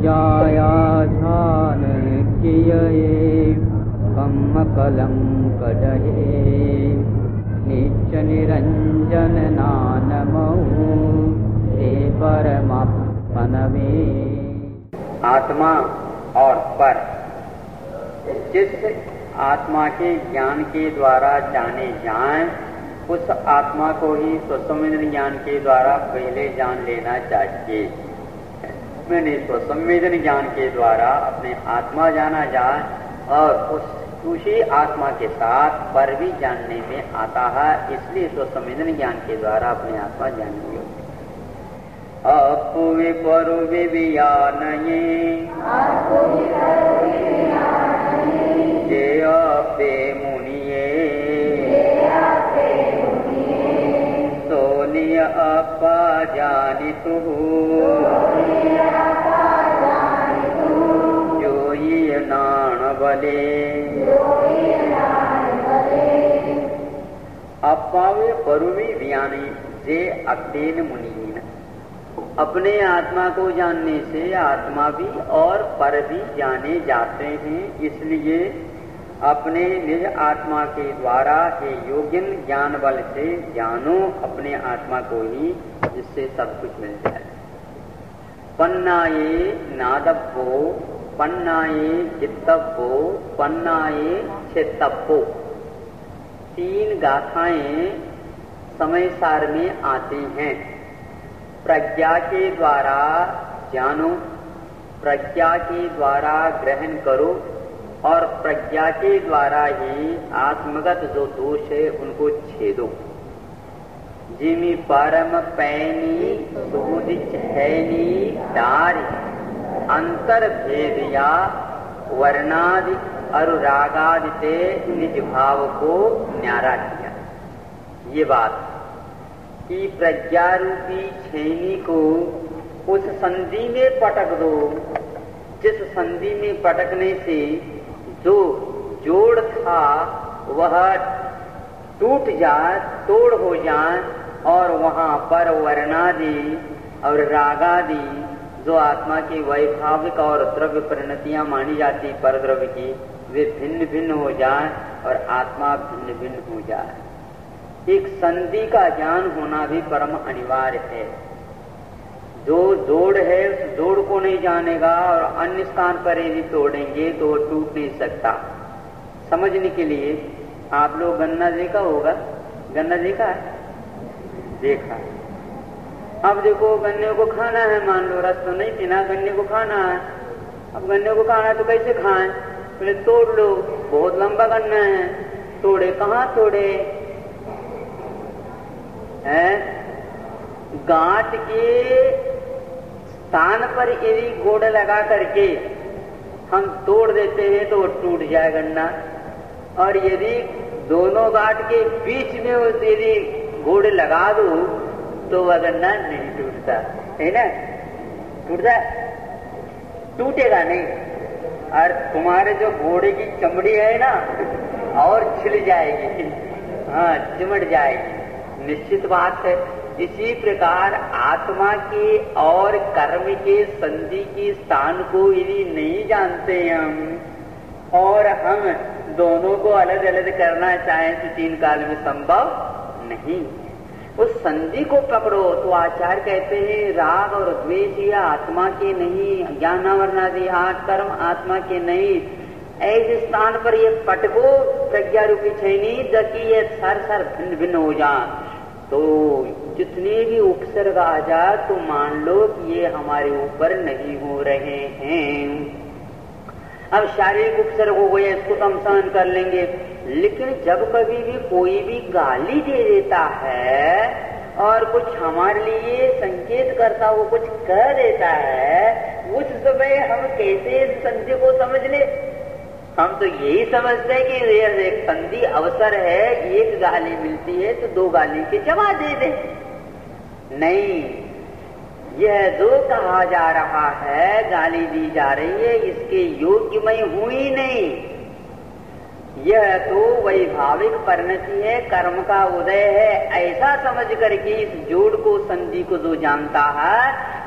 जायाधान किए कम कलंक डहे निच निरंजन नानमहु ते परमात्मन में। आत्मा और पर जिस आत्मा के ज्ञान के द्वारा जाने जाएं, उस आत्मा को ही स्वसंवेदन ज्ञान के द्वारा पहले जान लेना चाहिए। मैंने स्वसंवेदन ज्ञान के द्वारा अपने आत्मा जाना जाए और उसी आत्मा के साथ पर भी जानने में आता है, इसलिए स्वसंवेदन ज्ञान के द्वारा अपने आत्मा जानने योग्य। अपुवे परुवे वियानये जे अपे मुनिये सोनिय अपा जानितु जो ये नाण बले। अपावे परुवी वियानी जे अपेन मुनियन। अपने आत्मा को जानने से आत्मा भी और पर भी जाने जाते हैं, इसलिए अपने निज आत्मा के द्वारा हे योगिन ज्ञान बल से जानो अपने आत्मा को ही, जिससे सब कुछ मिल जाए। पन्नाये नादब्बो पन्नाये चित्तब्बो पन्नाये चित्तब्बो, तीन गाथाएं समय सार में आती हैं। प्रज्ञा के द्वारा जानो, प्रज्ञा के द्वारा ग्रहण करो और प्रज्ञा के द्वारा ही आत्मगत जो दोष है उनको छेदो। जिमी परम पैनी सुदिच हैनी डारी अंतर भेदिया वर्णादि अनुरागादि से निज भाव को न्यारा किया। ये बात कि प्रज्ञा रूपी छेनी को उस संधि में पटक दो, जिस संधि में पटकने से जो जोड़ था वह टूट जाए, तोड़ हो जाए और वहां पर वर्णादि और रागादि जो आत्मा की वैभाविक और द्रव्य परिणतियां मानी जाती पर द्रव्य की, वे भिन्न भिन्न हो जाए और आत्मा भिन्न भिन्न हो जाए। एक संधि का ज्ञान होना भी परम अनिवार्य है। जो जोड़ है उस जोड़ को नहीं जानेगा और अन्य स्थान पर यदि तोड़ेंगे तो वो टूट नहीं सकता। समझने के लिए आप लोग गन्ना देखा होगा, गन्ना देखा है? देखा। अब देखो गन्ने को खाना है, मान लो रस तो नहीं पीना, गन्ने को खाना है। अब गन्ने को खाना है तो कैसे खाएं? पहले तोड़ लो, बहुत लंबा गन्ना है, तोड़े कहाँ तोड़े है? गांठ के स्थान पर यदि गोड़ लगा करके हम तोड़ देते हैं तो वो टूट जाए गन्ना, और यदि दोनों गांठ के बीच में यदि गोड़ लगा दो तो वह गन्ना नहीं टूटता है ना? टूटता? टूटेगा नहीं। और तुम्हारे जो घोड़े की चमड़ी है ना और छिल जाएगी, हाँ चिमट जाएगी, निश्चित बात है। इसी प्रकार आत्मा के और कर्म के संधि के स्थान को यदि नहीं जानते हम और हम दोनों को अलग अलग करना चाहें तो तीन काल में संभव नहीं। उस संधि को पकड़ो तो आचार्य कहते हैं राग और द्वेष ये आत्मा के नहीं, ज्ञानावरणादि आठ कर्म आत्मा के नहीं। ऐसे स्थान पर ये पटको प्रज्ञा रूपी छेनी जबकि ये सर भिन्न भिन्न हो जाए तो जितने भी उपसर्ग आ जाए तो मान लो कि ये हमारे ऊपर नहीं हो रहे हैं। अब शारीरिक उपसर्ग हो गए, इसको तो हम सहन कर लेंगे, लेकिन जब कभी भी कोई भी गाली दे देता है और कुछ हमारे लिए संकेत करता वो कुछ कह देता है, उस समय हम कैसे संधि को समझ ले? हम तो यही समझते हैं कि एक संधि अवसर है, एक गाली मिलती है तो दो गाली के जवाब दे दे। नहीं, यह जो कहा जा रहा है, गाली दी जा रही है, इसके योग्य मैं हूं ही नहीं। यह तो वैभाविक परिणति है, कर्म का उदय है, ऐसा समझ करके इस जोड़ को संधि को जो जानता है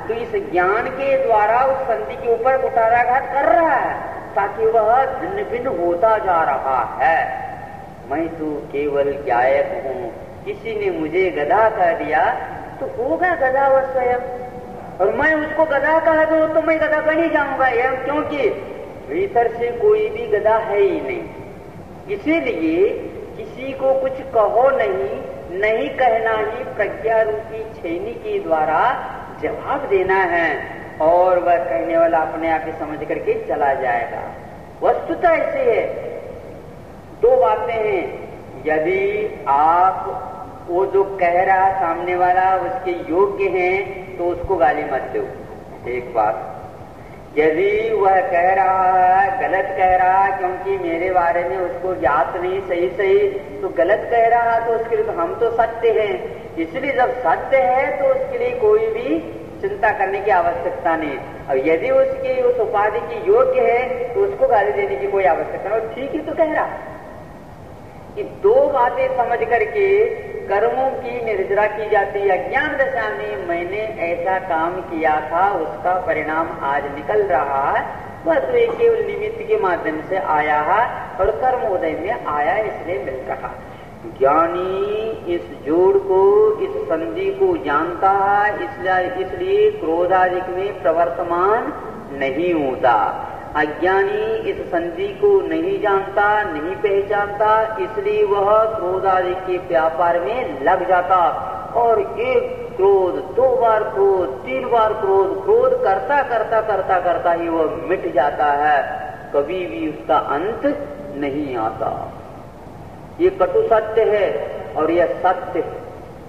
तो इस ज्ञान के द्वारा उस संधि के ऊपर कुठाराघात कर रहा है ताकि वह भिन्न भिन्न होता जा रहा है। मैं तो केवल ज्ञायक हूँ, किसी ने मुझे गधा कह दिया तो होगा गधा वह स्वयं, और मैं उसको गधा कह दूं तो मैं गधा बन ही जाऊंगा एवं, क्योंकि भीतर से कोई भी गधा है ही नहीं। इसीलिए किसी को कुछ कहो नहीं कहना ही प्रज्ञा रूपी छेनी के द्वारा जवाब देना है, और वह कहने वाला अपने आप ही समझ करके चला जाएगा। वस्तुतः ऐसे है, दो बातें हैं। यदि आप वो जो कह रहा सामने वाला उसके योग्य हैं तो उसको गाली मत दो, एक बात। यदि वह कह रहा है गलत कह रहा क्योंकि मेरे बारे में उसको ज्ञात नहीं सही तो गलत कह रहा, तो उसके लिए तो हम तो सत्य हैं, इसलिए जब सत्य है तो उसके लिए कोई भी चिंता करने की आवश्यकता नहीं। और यदि उसकी उस उपाधि की योग्य है तो उसको गाली देने की कोई आवश्यकता नहीं, ठीक ही तो कह रहा। कि दो बातें समझ करके कर्मों की निर्जरा की जाती है। अज्ञान दशा में मैंने ऐसा काम किया था, उसका परिणाम आज निकल रहा है, वह तो एक केवल निमित्त के माध्यम से आया है और कर्म उदय में आया इसलिए मिल रहा। ज्ञानी इस जोड़ को, इस संधि को जानता है, इसलिए क्रोधादिक में प्रवर्तमान नहीं होता। अज्ञानी इस संधि को नहीं जानता, नहीं पहचानता, इसलिए वह क्रोधादि के व्यापार में लग जाता और एक क्रोध, दो बार क्रोध, तीन बार क्रोध, क्रोध करता करता करता करता ही वह मिट जाता है, कभी भी उसका अंत नहीं आता। ये कटु सत्य है और यह सत्य है।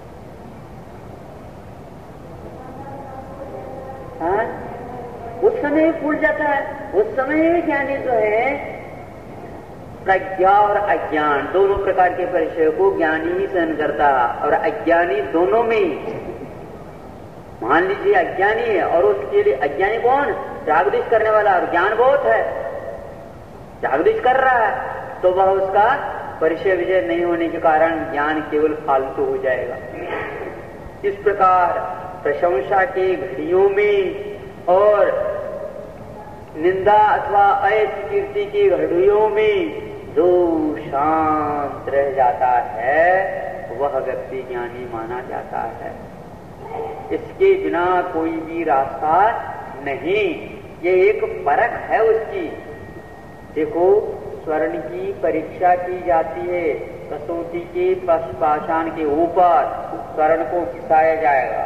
हाँ? उस समय भूल जाता है, उस समय ज्ञानी जो है प्रज्ञा और अज्ञान दोनों प्रकार के परिचय को ज्ञानी ही सहन करता है, और अज्ञानी दोनों में ही। मान लीजिए अज्ञानी है और उसके लिए अज्ञानी कौन? जागृत करने वाला, और ज्ञान बहुत है, जागृत कर रहा है, तो वह उसका परिचय विजय नहीं होने के कारण ज्ञान केवल फालतू हो जाएगा। इस प्रकार प्रशंसा के घड़ियों में और निंदा अथवा अस्वीकृति की घड़ियों में जो शांत रह जाता है वह व्यक्ति ज्ञानी माना जाता है। इसके बिना कोई भी रास्ता नहीं, ये एक परख है उसकी। देखो, स्वर्ण की परीक्षा की जाती है, कसौटी के पाषाण के ऊपर स्वर्ण को घिसाया जाएगा।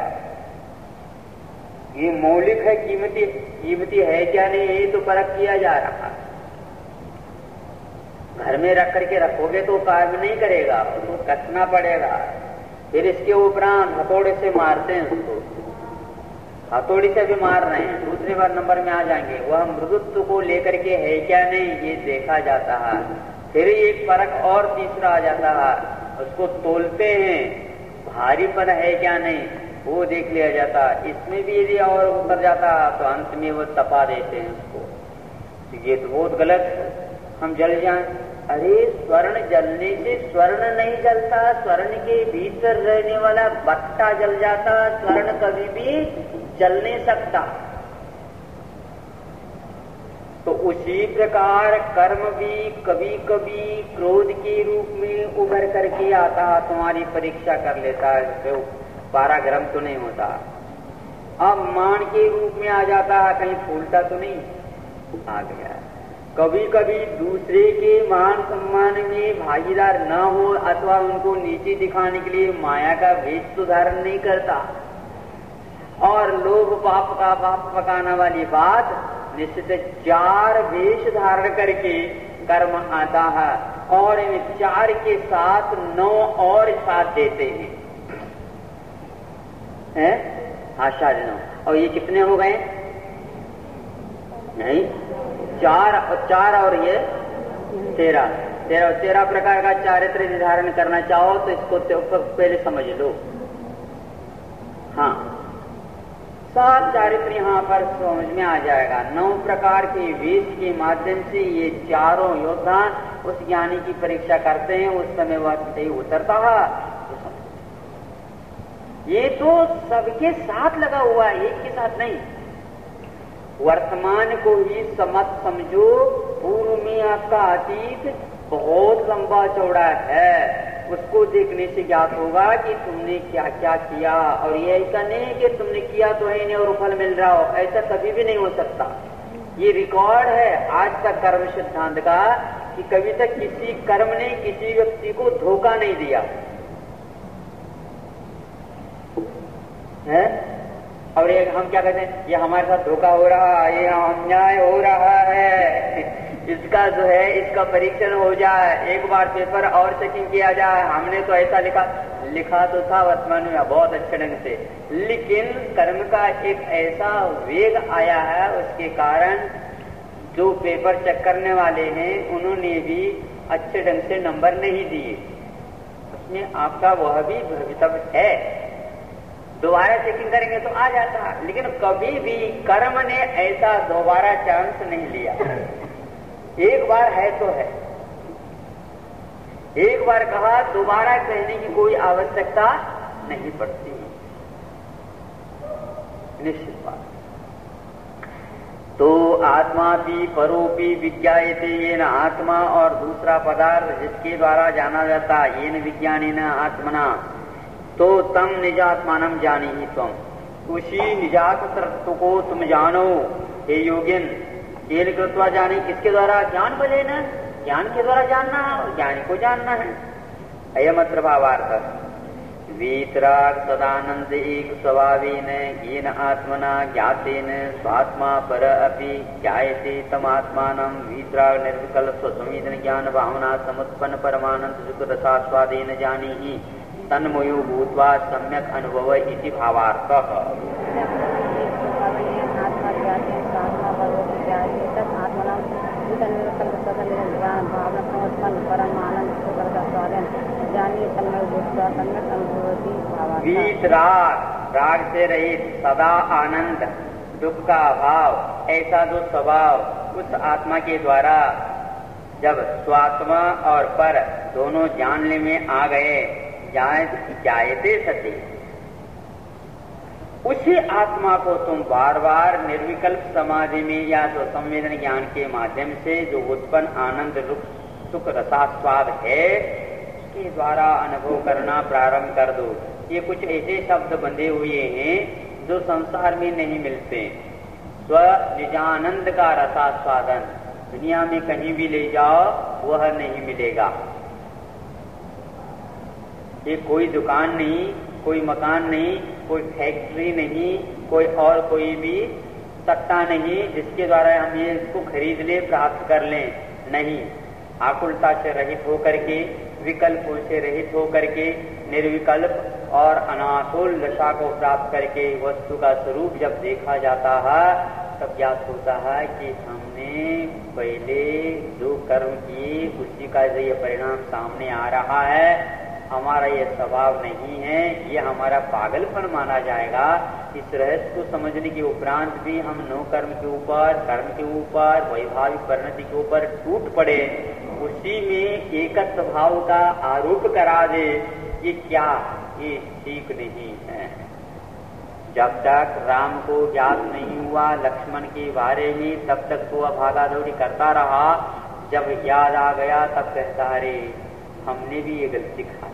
ये मौलिक है, कीमती है क्या नहीं, ये तो परख किया जा रहा है। घर में रख करके रखोगे तो काम नहीं करेगा, उसको कसना पड़ेगा। फिर इसके उपरांत हथौड़े से मारते हैं उसको, हथौड़ी से भी मार रहे हैं, दूसरे बार नंबर में आ जाएंगे। वह मृदुत्व को लेकर के है क्या नहीं ये देखा जाता है। फिर एक परख और तीसरा आ जाता है, उसको तोलते हैं, भारीपन है क्या नहीं वो देख लिया जाता। इसमें भी यदि और उतर जाता तो अंत में वो तपा देते हैं उसको। तो ये तो बहुत गलत है, हम जल जाएं। अरे स्वर्ण जलने से स्वर्ण नहीं जलता, स्वर्ण के भीतर रहने वाला बट्टा जल जाता, स्वर्ण कभी भी जल नहीं सकता। तो उसी प्रकार कर्म भी कभी कभी क्रोध के रूप में उभर करके आता, तुम्हारी परीक्षा कर लेता है, पाराग्रम तो नहीं होता। अब मान के रूप में आ जाता है, कहीं फूलता तो नहीं, आ गया। कभी कभी दूसरे के मान सम्मान में भागीदार न हो अथवा उनको नीचे दिखाने के लिए माया का भेष तो धारण नहीं करता, और लोभ पाप का पाप पकाना वाली बात निश्चित 4 भेष धारण करके कर्म आता है, और इन 4 के साथ 9 और साथ देते हैं। आशा देना, और ये कितने हो गए? नहीं, 4 और ये 13 प्रकार का चारित्र निर्धारण करना चाहो तो इसको पहले समझ लो। हाँ, 7 चारित्र यहाँ पर समझ में आ जाएगा। 9 प्रकार के वेश के माध्यम से ये चारों योद्धा उस ज्ञानी की परीक्षा करते हैं, उस समय वह सही उतरता है। ये तो सबके साथ लगा हुआ है, एक के साथ नहीं। वर्तमान को ही मत समझो, पूर्व में आपका अतीत बहुत लंबा चौड़ा है, उसको देखने से ज्ञात होगा कि तुमने क्या क्या किया। और ये ऐसा नहीं कि तुमने किया तो है नहीं और फल मिल रहा हो, ऐसा कभी भी नहीं हो सकता। ये रिकॉर्ड है आज तक कर्म सिद्धांत का कि कभी तक किसी कर्म ने किसी व्यक्ति को धोखा नहीं दिया है। और ये हम क्या कहते हैं, ये हमारे साथ धोखा हो रहा है, ये अन्याय हो रहा है, इसका जो है इसका परीक्षण हो जाए, एक बार पेपर और चेकिंग किया जाए। हमने तो ऐसा लिखा तो था वर्तमान में बहुत अच्छे ढंग से, लेकिन कर्म का एक ऐसा वेग आया है, उसके कारण जो पेपर चेक करने वाले हैं उन्होंने भी अच्छे ढंग से नंबर नहीं दिए। उसमें आपका वह भी भवितव्य है, दोबारा चेकिंग करेंगे तो आ जाता, लेकिन कभी भी कर्म ने ऐसा दोबारा चांस नहीं लिया। एक बार है तो है, एक बार कहा दोबारा कहने की कोई आवश्यकता नहीं पड़ती, निश्चित बात। तो आत्मा भी परोपी विज्ञायते येन आत्मा, और दूसरा पदार्थ जिसके द्वारा जाना जाता येन विज्ञानेन आत्मना, तो तम निजात्मानम जानी ही तुम, उसी निजात तत्व को तुम जानो। हे योगिन तेल कृत्वा जानी, किसके द्वारा? ज्ञान बले न, ज्ञान के द्वारा जानना है, ज्ञान को जानना है। अयम अत्र भावार्थ। वीतराग सदानंद एक स्वभावेन येन आत्मना ज्ञातेन स्वात्मा पर अपि ज्ञायते तम आत्मानं वीतराग निर्विकल्प स्वसंवेदन ज्ञान भावना समुत्पन्न परमानंद सुख रसास्वादेन जानीहि तन्मयो भूत्वा सम्यक अनुभव इति भावार्थः। वीतराग, राग से रहित, सदा आनंद, दुख का अभाव, ऐसा जो स्वभाव उस आत्मा के द्वारा जब स्वात्मा और पर दोनों जानने में आ गए, जायते सती, उसी आत्मा को तुम बार बार निर्विकल्प समाधि में या तो संवेदन ज्ञान के माध्यम से जो उत्पन्न आनंद सुख रसास्वाद है उसके द्वारा अनुभव करना प्रारंभ कर दो। ये कुछ ऐसे शब्द बंधे हुए हैं जो संसार में नहीं मिलते। स्व निजानंद का रसास्वादन दुनिया में कहीं भी ले जाओ वह नहीं मिलेगा। ये कोई दुकान नहीं, कोई मकान नहीं, कोई फैक्ट्री नहीं, कोई और कोई भी सत्ता नहीं जिसके द्वारा हम ये इसको खरीद ले प्राप्त कर लें। नहीं, आकुलता से रहित होकर के, विकल्पों से रहित होकर के, निर्विकल्प और अनाकुल दशा को प्राप्त करके वस्तु का स्वरूप जब देखा जाता है तब ज्ञात होता है कि हमने पहले जो कर्म किए उसी का जो ये परिणाम सामने आ रहा है, हमारा ये स्वभाव नहीं है, ये हमारा पागलपन माना जाएगा। इस रहस्य को समझने के उपरांत भी हम नो कर्म के ऊपर, कर्म के ऊपर, वैभाविक परिणति के ऊपर टूट पड़े, उसी में एकत्व भाव का आरोप करा दे, ये क्या, ये ठीक नहीं है। जब तक राम को ज्ञात नहीं हुआ लक्ष्मण के बारे में तब तक तो वह भागा दौड़ी करता रहा। जब याद आ गया तब कहता अरे हमने भी ये गलती खाई।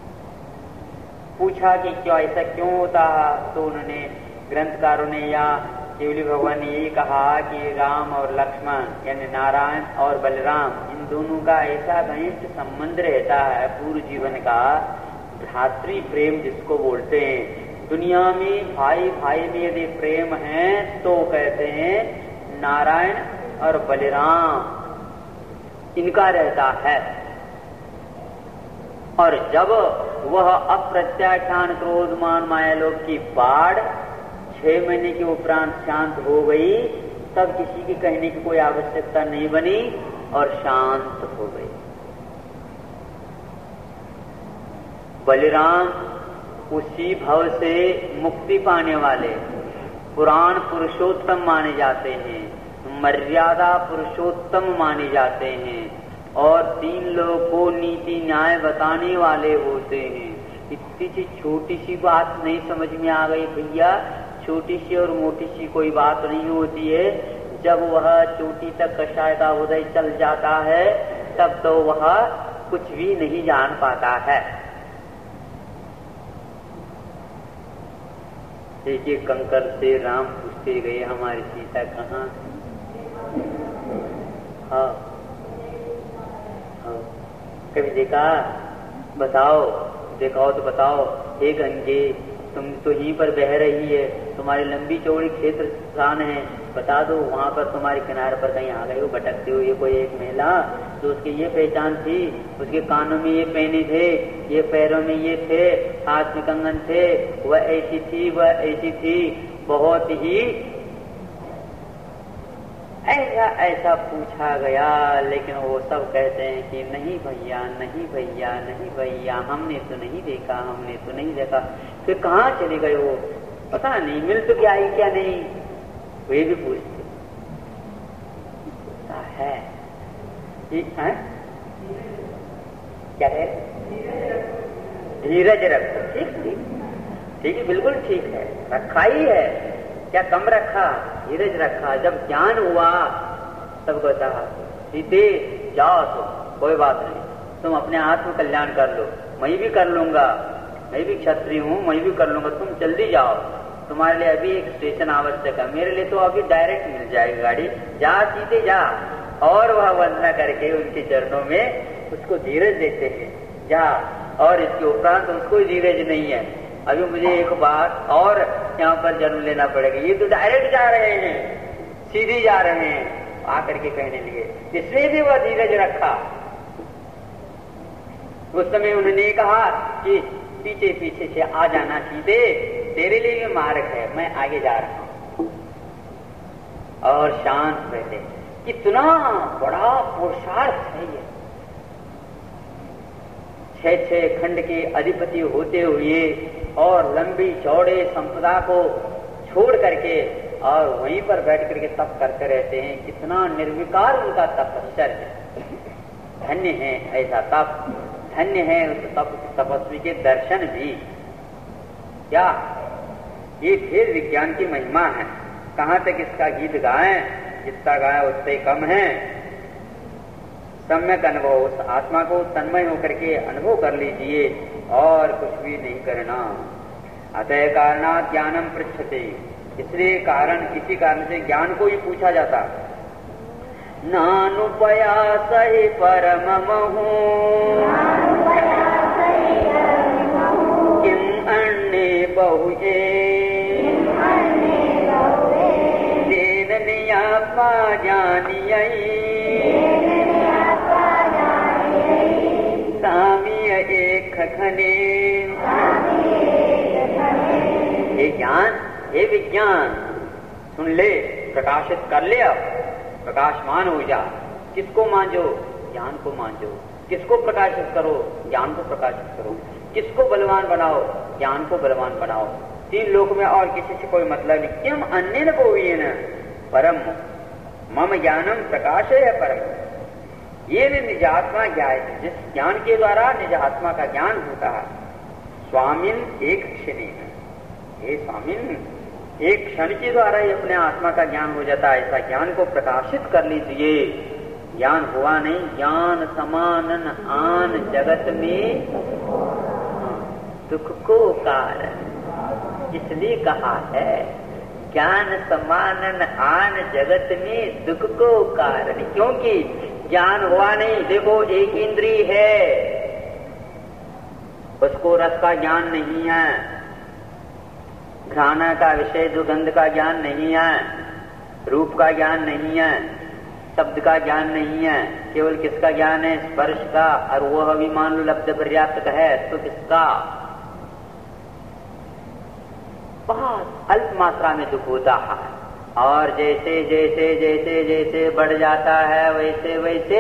पूछा कि क्यों ऐसा क्यों होता है, तो उन्होंने ग्रंथकारों ने या केवली भगवान ने यही कहा कि राम और लक्ष्मण यानी नारायण और बलराम इन दोनों का ऐसा घनिष्ठ संबंध रहता है पूर्व जीवन का, भ्रातृ प्रेम जिसको बोलते हैं। दुनिया में भाई भाई में यदि प्रेम है तो कहते हैं नारायण और बलराम इनका रहता है। और जब वह अप्रत्याख्यान क्रोध मान मायालोक की बाढ़ 6 महीने के उपरांत शांत हो गई, तब किसी के कहने की कोई आवश्यकता नहीं बनी और शांत हो गई। बलराम उसी भव से मुक्ति पाने वाले पुराण पुरुषोत्तम माने जाते हैं, मर्यादा पुरुषोत्तम माने जाते हैं और 3 लोगों को नीति न्याय बताने वाले होते हैं। इतनी सी छोटी सी बात नहीं समझ में आ गई भैया। छोटी सी और मोटी सी कोई बात नहीं होती है। जब वह चोटी तक कषाय का उदय चल जाता है तब तो वह कुछ भी नहीं जान पाता है। एक एक कंकर से राम पूछते गए हमारी सीता कहाँ। हाँ, हाँ, कभी देखा? बताओ, देखाओ तो बताओ। हे गंगे, तुम तो यहीं पर बह रही है, तुम्हारी लंबी चौड़ी क्षेत्र स्थान है, बता दो वहां पर तुम्हारे किनारे पर कहीं आ गए हो भटकते हो। ये कोई एक महिला तो उसकी ये पहचान थी, उसके कानों में ये पहने थे, ये पैरों में ये थे, हाथ में कंगन थे, वह ऐसी थी, वह ऐसी थी। बहुत ही ऐसा ऐसा पूछा गया, लेकिन वो सब कहते हैं कि नहीं भैया, नहीं भैया, नहीं भैया, हमने तो नहीं देखा, हमने तो नहीं देखा। फिर कहाँ चले गए वो? पता नहीं, मिल तो क्या ही क्या नहीं, वे भी पूछते है। ठीक है, क्या है? धीरज रखो। ठीक ठीक ठीक है, बिल्कुल ठीक है, रखा ही है, क्या कम रखा? धीरज रखा। जब ज्ञान हुआ तब कहता सीते जाओ, तो कोई बात नहीं, तुम अपने आत्म कल्याण कर लो, मैं भी कर लूंगा, मैं भी क्षत्रिय हूँ, मैं भी कर लूंगा, तुम जल्दी जाओ, तुम्हारे लिए अभी एक स्टेशन आवश्यक है, मेरे लिए तो अभी डायरेक्ट मिल जाएगी गाड़ी, जा सीधे जा। और वह वंदना करके उनके चरणों में उसको धीरज देते हैं, जा। और इसके उपरांत उसको धीरज नहीं है, अभी मुझे एक बार और यहाँ पर जन्म लेना पड़ेगा, ये तो डायरेक्ट जा रहे हैं, सीधे जा रहे हैं, आकर के कहने लगे। इसलिए भी वह धीरज रखा। उस समय उन्होंने कहा कि पीछे पीछे से आ जाना सीधे, तेरे लिए भी मार्ग है, मैं आगे जा रहा हूं। और शांत बैठे। कितना बड़ा पुरुषार्थ है ये। 6 खंड के अधिपति होते हुए और लंबी चौड़े संपदा को छोड़ करके और वहीं पर बैठ करके तप करते रहते हैं। कितना निर्विकार उनका तपश्चर्य। धन्य है ऐसा तप, धन्य है उस तपस्वी के दर्शन भी। क्या ये खेल विज्ञान की महिमा है। कहाँ तक इसका गीत गाएं, जितना गाएं उससे कम है। सम्यक अनुभव, उस आत्मा को तन्मय होकर के अनुभव कर लीजिए और कुछ भी नहीं करना। अतः कारणात् ज्ञानम पृच्छते, इसलिए कारण, इसी कारण से ज्ञान को ही पूछा जाता। नानुपयास हि परममहु किम अन्ये बहुये तेन नियात्मा ज्ञानियै सामीय एक खने। ये ज्ञान, ये विज्ञान सुन ले, प्रकाशित कर ले, अब प्रकाशमान हो जा। किसको मांझो? ज्ञान को मांझो। किसको प्रकाशित करो? ज्ञान को प्रकाशित करो। किसको बलवान बनाओ? ज्ञान को बलवान बनाओ। 3 लोक में और किसी से कोई मतलब नहीं। किम अन्येन बहुयेन परम मम ज्ञानम प्रकाश है परम। ये निजात्मा ज्ञाय, जिस ज्ञान के द्वारा निजात्मा का ज्ञान होता है। स्वामिन एक क्षण, हे स्वामिन, एक क्षण के द्वारा ही अपने आत्मा का ज्ञान हो जाता है। ऐसा ज्ञान को प्रकाशित कर लीजिए। ज्ञान हुआ नहीं, ज्ञान समानन आन जगत में दुख को कारण, इसलिए कहा है ज्ञान समानन आन जगत में दुख को कारण। क्योंकि ज्ञान हुआ नहीं। देखो, एक इंद्रिय है, उसको रस का ज्ञान नहीं है, घ्राण का विषय दुर्गंध का ज्ञान नहीं है, रूप का ज्ञान नहीं है, शब्द का ज्ञान नहीं है। केवल किसका ज्ञान है? स्पर्श का। और वह भी मान लो लब्ध पर्याप्त है तो किसका? बहुत अल्प मात्रा में दुख होता है। और जैसे जैसे जैसे जैसे बढ़ जाता है वैसे वैसे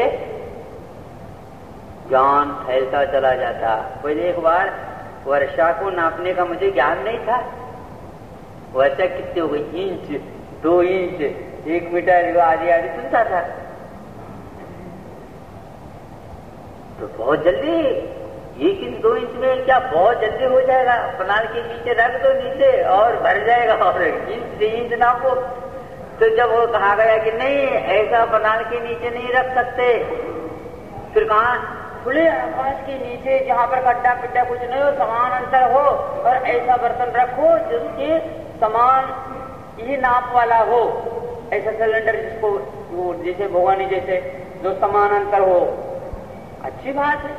ज्ञान फैलता चला जाता। पहले एक बार वर्षा को नापने का मुझे ज्ञान नहीं था। वर्षा कितनी हो गई? इंच, 2 इंच, 1 मीटर, आदि आदि सुनता था। तो बहुत जल्दी 1 इंच 2 इंच में क्या बहुत जल्दी हो जाएगा? पनाल के नीचे रख दो नीचे और भर जाएगा। और इंच 2 इंच नापो। तो जब वो कहा गया कि नहीं ऐसा पनाल के नीचे नहीं रख सकते, फिर कहा खुले आकाश के नीचे जहाँ पर गड्ढा पिड्ढा कुछ नहीं हो, समान अंतर हो, और ऐसा बर्तन रखो जिसके समान ही नाप वाला हो, ऐसा सिलेंडर जिसको वो जैसे भगवानी जैसे जो समान अंतर हो। अच्छी बात है,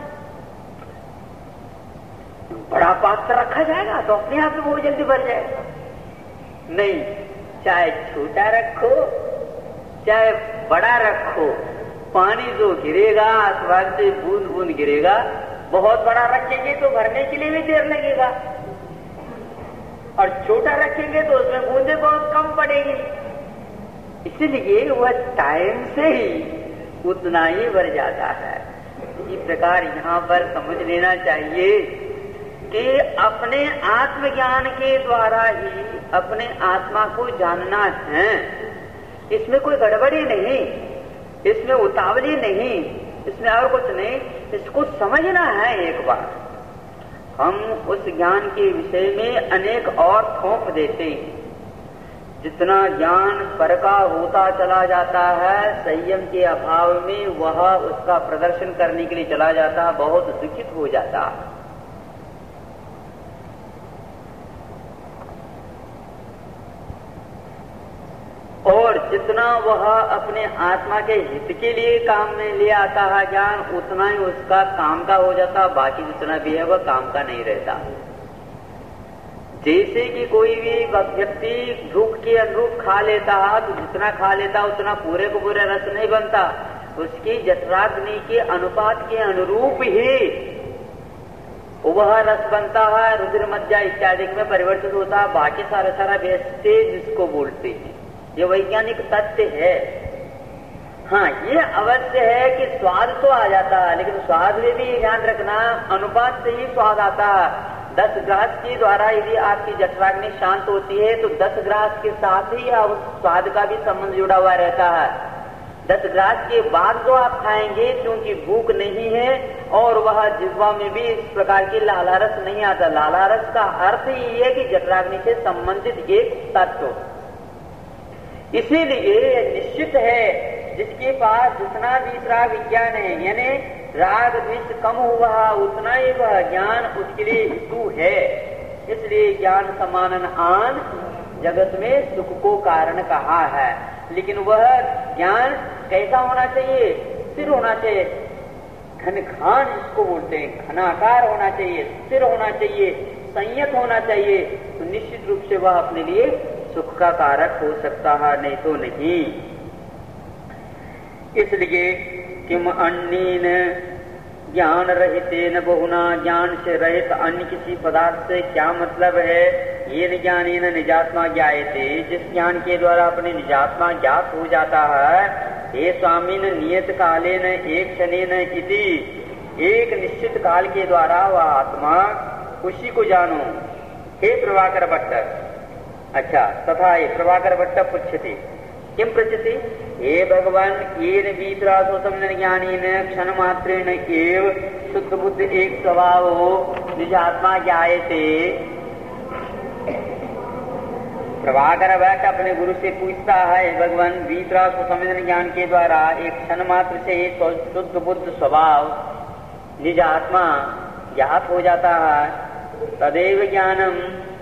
बड़ा पात्र रखा जाएगा तो अपने आप में बहुत जल्दी भर जाएगा। नहीं, चाहे छोटा रखो चाहे बड़ा रखो, पानी जो गिरेगा आसमान से बूंद बूंद गिरेगा। बहुत बड़ा रखेंगे तो भरने के लिए भी देर लगेगा, और छोटा रखेंगे तो उसमें बूंदे बहुत कम पड़ेगी। इसलिए वह टाइम से ही उतना ही भर जाता है। इसी प्रकार यहाँ पर समझ लेना चाहिए कि अपने आत्मज्ञान के द्वारा ही अपने आत्मा को जानना है। इसमें कोई गड़बड़ी नहीं, इसमें उतावली नहीं, इसमें और कुछ नहीं। इसको समझना है एक बार। हम उस ज्ञान के विषय में अनेक और थोप देते हैं। जितना ज्ञान परका होता चला जाता है, संयम के अभाव में वह उसका प्रदर्शन करने के लिए चला जाता है, बहुत दुखित हो जाता है। और जितना वह अपने आत्मा के हित के लिए काम में ले आता है ज्ञान, उतना ही उसका काम का हो जाता, बाकी जितना भी है वह काम का नहीं रहता। जैसे कि कोई भी व्यक्ति भूख के अनुरूप खा लेता है, तो जितना खा लेता उतना पूरे को पूरे रस नहीं बनता, उसकी जठराग्नि के अनुपात के अनुरूप ही वह रस बनता है, रुधिर मज्जा इत्यादि में परिवर्तित होता है। बाकी सारा वेस्टेज जिसको बोलते हैं, ये वैज्ञानिक तथ्य है। हाँ, ये अवश्य है कि स्वाद तो आ जाता है, लेकिन स्वाद में भी ध्यान रखना अनुपात से ही स्वाद आता है। 10 ग्रास के द्वारा यदि आपकी जठराग्नि शांत होती है तो 10 ग्रास के साथ ही उस स्वाद का भी संबंध जुड़ा हुआ रहता है। 10 ग्रास के बाद जो आप खाएंगे, क्योंकि भूख नहीं है और वह जिह्वा में भी इस प्रकार की लालारस नहीं आता। लालारस का अर्थ ही है कि जठराग्नि से संबंधित एक तत्व। इसीलिए निश्चित है जिसके पास जितना दूसरा विज्ञान है, यानी राग द्वेष कम हुआ, उतना ही वह ज्ञान उसके लिए हेतु है। इसलिए ज्ञान समानन आन जगत में सुख को कारण कहा है। लेकिन वह ज्ञान कैसा होना चाहिए? स्थिर होना चाहिए, घनघान जिसको बोलते हैं, घनाकार होना चाहिए, स्थिर होना चाहिए, संयत होना चाहिए, तो निश्चित रूप से वह अपने लिए सुख का कारक हो सकता है, नहीं तो नहीं। इसलिए किम अन्येन ज्ञान रहितेन बहुना, ज्ञान से रहित अन्य किसी पदार्थ से क्या मतलब है? येन ज्ञानेन निजात्मा ज्ञायते, जिस ज्ञान के द्वारा अपने निजात्मा ज्ञात हो जाता है। हे स्वामीन नियत कालेन एक क्षणेन इति, एक निश्चित काल के द्वारा वह आत्मा उसी को जानो। हे प्रभाकर भट्ट, अच्छा तथा ये प्रभाकर भट्ट पृच्छति, किम पृच्छति? हे भगवान येन वीतरासो समन ज्ञानेन क्षण मात्रेण एव शुद्ध बुद्ध एक स्वभाव निजात्मा ज्ञायते। प्रभाकर भट्ट अपने गुरु से पूछता है, भगवान वीतरासो समन ज्ञान के द्वारा एक क्षण मात्र से शुद्ध बुद्ध स्वभाव निजात्मा ज्ञात हो जाता है, तदेव ज्ञानम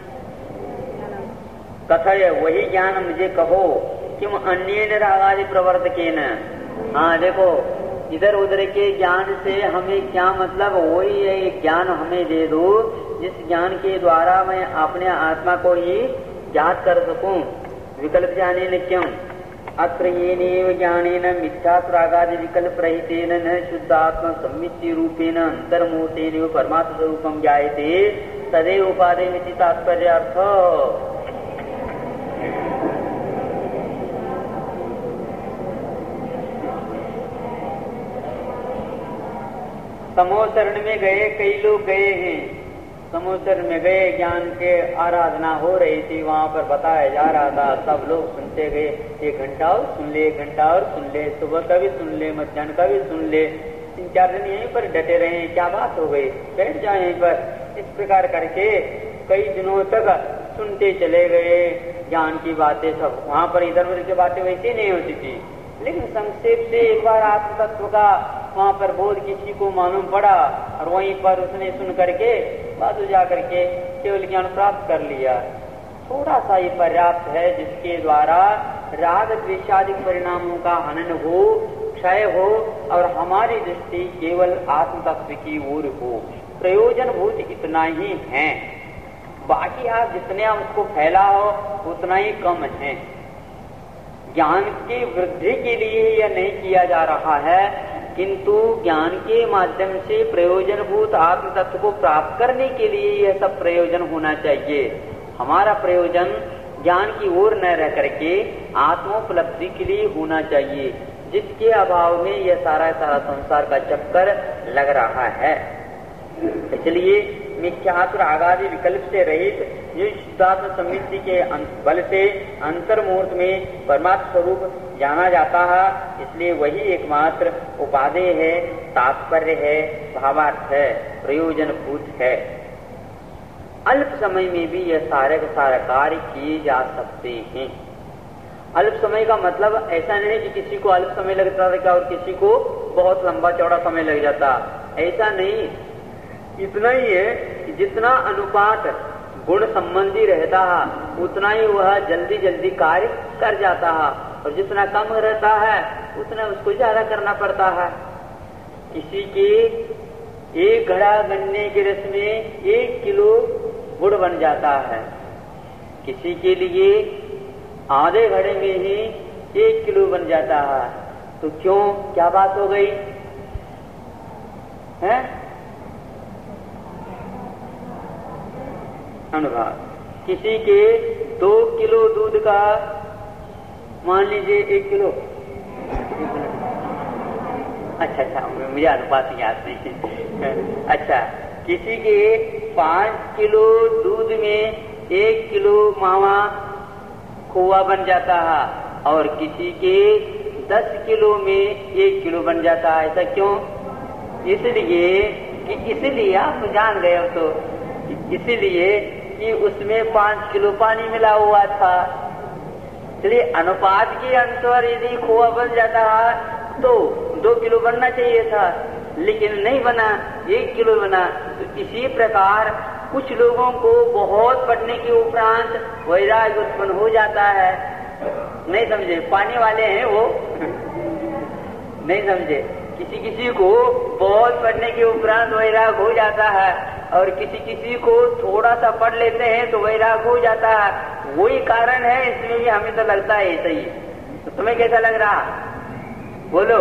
कथय, वही ज्ञान मुझे कहो। किम अन्येन रागादि प्रवर्तकेन, हाँ देखो इधर उधर के ज्ञान से हमें क्या मतलब, वही है ज्ञान हमें दे दो जिस ज्ञान के द्वारा मैं अपने आत्मा को ही ज्ञात कर सकूं। विकल्प ज्ञानेन क्यों? अत्र येनैव ज्ञानेन मिथ्यात्वागादि विकल्प रहितेन न शुद्धात्मा सम्मिति रूपेण अंतर्मूर्तेनैव परमात्म स्वरूपं ज्ञायते, तदेव उपादेयमिति तात्पर्यार्थ। समोसरण में गए, कई लोग गए हैं, समोसरण में गए, ज्ञान के आराधना हो रही थी, वहां पर बताया जा रहा था, सब लोग सुनते गए। 1 घंटा और सुन ले, 1 घंटा और सुन ले, सुबह का भी सुन ले, मध्याह्न का भी सुन ले, 3-4 दिन यहीं पर डटे रहे, क्या बात हो गई, बैठ जाए यहीं पर। इस प्रकार करके कई दिनों तक सुनते चले गए ज्ञान की बातें। सब वहां पर इधर उधर की बातें वैसे नहीं होती थी, लेकिन संक्षेप से एक बार आत्म तत्व का वहां पर बोध किसी को मालूम पड़ा और वहीं पर उसने सुन करके बाजू जा करके केवल ज्ञान प्राप्त कर लिया। थोड़ा सा ये पर्याप्त है जिसके द्वारा राग द्वेषादिक परिणामों का हनन हो, क्षय हो और हमारी दृष्टि केवल आत्म तत्व की ओर हो। प्रयोजन भूत इतना ही है, बाकी आप जितने उसको फैलाओ उतना ही कम है। ज्ञान की वृद्धि के लिए यह नहीं किया जा रहा है, किंतु ज्ञान के माध्यम से प्रयोजनभूत आत्म तत्व को प्राप्त करने के लिए यह सब प्रयोजन होना चाहिए। हमारा प्रयोजन ज्ञान की ओर न रह करके आत्मोपलब्धि के लिए होना चाहिए, जिसके अभाव में यह सारा संसार का चक्कर लग रहा है। इसलिए मिथ्यात्व आगामी विकल्प से रहित जो शुद्धात्म समिति के बल से अंतर्मुहूर्त में परमात्म स्वरूप जाना जाता है, इसलिए वही एकमात्र उपादेय है, तात्पर्य है, भावार्थ है, प्रयोजन भूत है। अल्प समय में भी यह सारे के सारे कार्य किए जा सकते हैं। अल्प समय का मतलब ऐसा नहीं कि किसी को अल्प समय लगता था क्या और किसी को बहुत लंबा चौड़ा समय लग जाता, ऐसा नहीं। इतना ही है कि जितना अनुपात गुण संबंधी रहता है उतना ही वह जल्दी जल्दी कार्य कर जाता है, और जितना कम रहता है उतना उसको ज्यादा करना पड़ता है। किसी के 1 घड़ा गन्ने के रस में 1 किलो गुड़ बन जाता है, किसी के लिए आधे घड़े में ही 1 किलो बन जाता है। तो क्यों, क्या बात हो गई है? अनुभव। किसी के 2 किलो दूध का मान लीजिए 1 किलो, अच्छा मुझे अनुपात याद नहीं। अच्छा, किसी के 5 किलो दूध में 1 किलो मावा खोआ बन जाता है, और किसी के 10 किलो में 1 किलो बन जाता है। ऐसा क्यों? इसलिए आप जान गए हो, तो इसीलिए कि उसमें 5 किलो पानी मिला हुआ था। इसलिए अनुपात के अनुसार यदि खोआ बन जाता है तो 2 किलो बनना चाहिए था, लेकिन नहीं बना, 1 किलो बना। तो इसी प्रकार कुछ लोगों को बहुत पढ़ने के उपरांत वैराग्य उत्पन्न हो जाता है। नहीं समझे? पानी वाले हैं वो नहीं समझे? किसी को बहुत पढ़ने के उपरांत वैराग हो जाता है, और किसी को थोड़ा सा पढ़ लेते हैं तो वैराग हो जाता है। वही कारण है, इसमें भी हमें तो लगता है ऐसा ही। तो तुम्हें कैसा लग रहा, बोलो?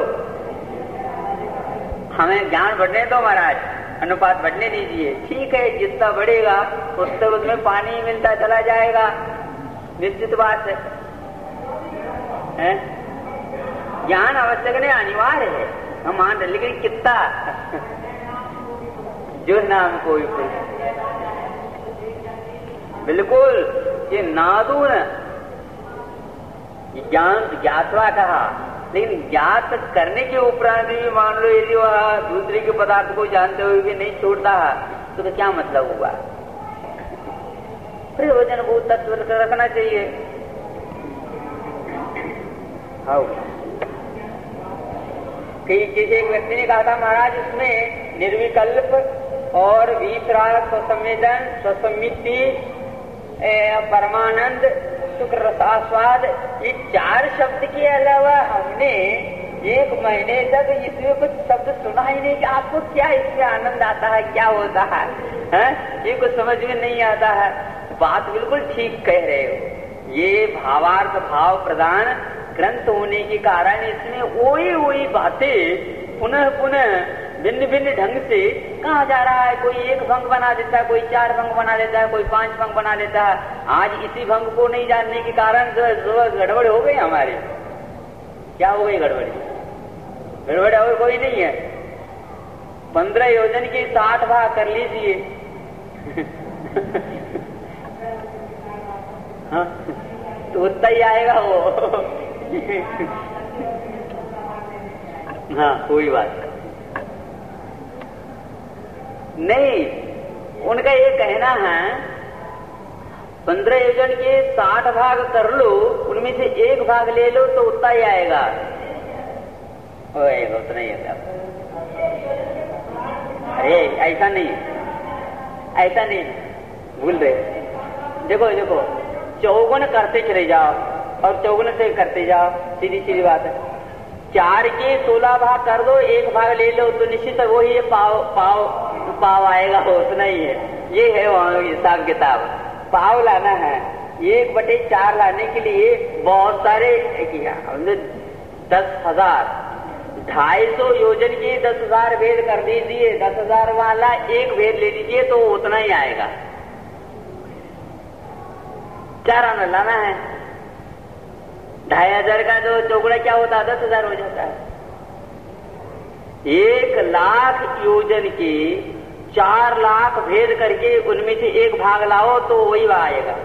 हमें ज्ञान बढ़ने दो महाराज, अनुपात बढ़ने दीजिए। ठीक है, जितना बढ़ेगा उतना उसमें पानी मिलता चला जाएगा, निश्चित बात है। ज्ञान आवश्यक नहीं, अनिवार्य है, हम मान रहे, लेकिन कितना जो नाम कोई बिल्कुल ये नादून ज्ञान ज्ञातवा कहा, लेकिन ज्ञात करने के उपरांत भी मान लो यदि वह दूसरे के पदार्थ को जानते हुए भी नहीं छोड़ता है तो क्या मतलब हुआ? प्रयोजनभूत तत्व रखना चाहिए। हाँ, किसी एक व्यक्ति ने कहा था, महाराज उसमें निर्विकल्प और वीतराग, स्वसंवेदन, स्वसमिति, परमानंद, शुक्र रसास्वाद, ये 4 शब्द के अलावा हमने 1 महीने तक इसमें कुछ शब्द सुना ही नहीं कि आपको क्या इसमें आनंद आता है, क्या होता है, ये कुछ समझ में नहीं आता है। बात बिल्कुल ठीक कह रहे हो। ये भावार्थ भाव प्रदान ग्रंथ होने के कारण इसमें वही बातें पुनः भिन्न भिन्न ढंग से कहा जा रहा है। कोई 1 भंग बना देता है, कोई 4 भंग बना देता है, कोई 5 भंग बना देता है। आज इसी भंग को नहीं जानने के कारण जो गड़बड़ हो गई हमारी। क्या हो गई गड़बड़ी? गड़बड़ और कोई नहीं है। 15 योजन के 60 भाग कर लीजिए हाँ, तो उतना ही आएगा वो हाँ, कोई बात नहीं, उनका ये कहना है 15 योजन के 60 भाग कर लो, उनमें से 1 भाग ले लो तो उतना ही आएगा। उतना ही है। अरे ऐसा नहीं, ऐसा नहीं, भूल रहे। देखो देखो, 54 करते चले जाओ और 54 से करते जाओ, सीधी सीधी बात है। 4 के 16 भाग कर दो, 1 भाग ले लो तो निश्चित वही पाव आएगा, उतना ही है। ये है वहां हिसाब किताब। पाव लाना है, 1/4 लाने के लिए बहुत सारे किया हमने। 10,000, 250 योजन के 10,000 भेद कर दीजिए, 10,000 वाला 1 भेद ले लीजिए तो उतना ही आएगा। 4 आना लाना है। 2,500 का जो चौगुना क्या होता है, 10,000 हो जाता है। 1 लाख योजन के 4 लाख भेद करके उनमें से 1 भाग लाओ तो वही आएगा।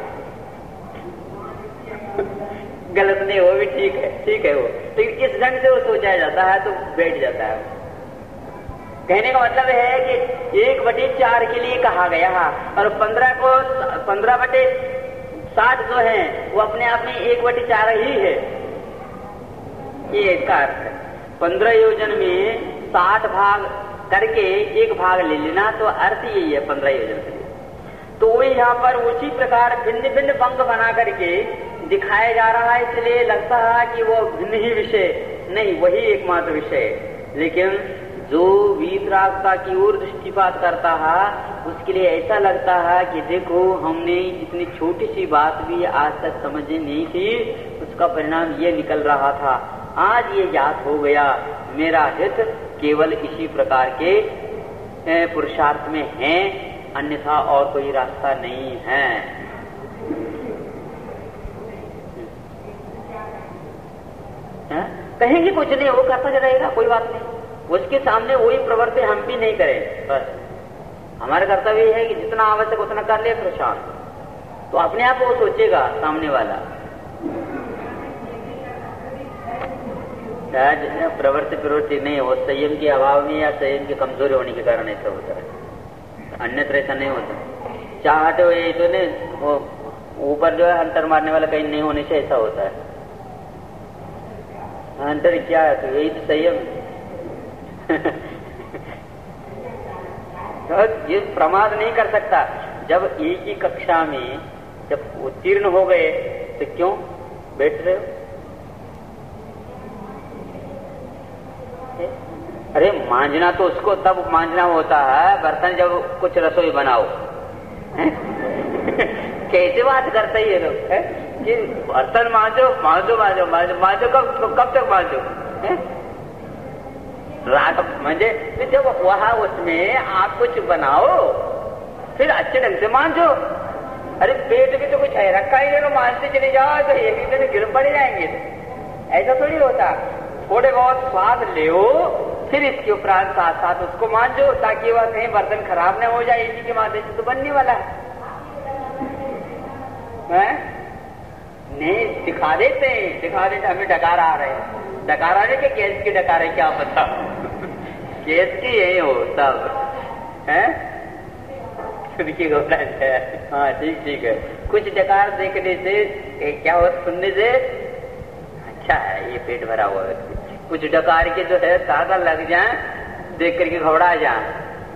गलत नहीं, वो भी ठीक है, ठीक है वो। तो इस ढंग से वो सोचा जाता है तो बैठ जाता है। कहने का मतलब है कि 1/4 के लिए कहा गया, और 15/60 जो है वो अपने आप में 1/4 ही है। ये इसका अर्थ है। 15 योजन में 60 भाग करके 1 भाग ले लेना, तो अर्थ यही है 15 योजन के लिए। तो वही यहाँ पर उसी प्रकार भिन्न भिन्न पंख बना करके दिखाया जा रहा है, इसलिए लगता है कि वो भिन्न ही विषय नहीं, वही एकमात्र विषय है। लेकिन जो वीतरागता की ओर दृष्टिपात करता है उसके लिए ऐसा लगता है कि देखो, हमने इतनी छोटी सी बात भी आज तक समझी नहीं थी, उसका परिणाम ये निकल रहा था। आज ये ज्ञात हो गया, मेरा हित केवल इसी प्रकार के पुरुषार्थ में है, अन्यथा और कोई रास्ता नहीं है। कहेंगे कुछ नहीं, वो करता रहेगा, कोई बात नहीं। उसके सामने वही प्रवृत्ति हम भी नहीं करें, बस हमारा कर्तव्य है कि जितना आवश्यक उतना कर ले प्रशांत। तो अपने आप वो सोचेगा सामने वाला। प्रवृत्ति नहीं हो, संयम के अभाव में या संयम की कमजोरी होने के कारण ऐसा होता है, अन्यत्र ऐसा नहीं होता। चाहते हो ये तो नहीं, वो ऊपर जो है अंतर मारने वाला कहीं नहीं होने से ऐसा होता है। अंतर क्या है, तो यही तो संयम। तो ये प्रमाद नहीं कर सकता। जब एक ही कक्षा में जब उत्तीर्ण हो गए तो क्यों बैठ रहे हो? अरे मांझना तो उसको तब मांझना होता है बर्तन जब कुछ रसोई बनाओ। कैसे बात करते ही ये लोग कि बर्तन मांझो मांझो मांझो मांझो मांझो, कब तक मांझो? रात म्हणजे जब वहां उसमें आप कुछ बनाओ फिर अच्छे ढंग से मांझो। अरे पेट में तो कुछ है रखा ही नहीं, मांझते चले जाओ तो एक ही दिन गिर पड़ जाएंगे। ऐसा थोड़ी होता। थोड़े बहुत स्वाद ले फिर इसके उपरांत साथ साथ उसको मांझो, ताकि वह कहीं बर्तन खराब न हो जाए। इसी के माध्यम से तो बनने वाला है। नहीं दिखा देते हमें डकार आ रहे हैं, डकार आ रहे कि गैस की डकार है क्या पता। गैस की यही हो सब है। हाँ ठीक है। कुछ डकार देखने से क्या हो, सुनने से अच्छा है ये पेट भरा हुआ है। कुछ डकार के जो है ताजा लग जाए, देख करके घबरा जाए,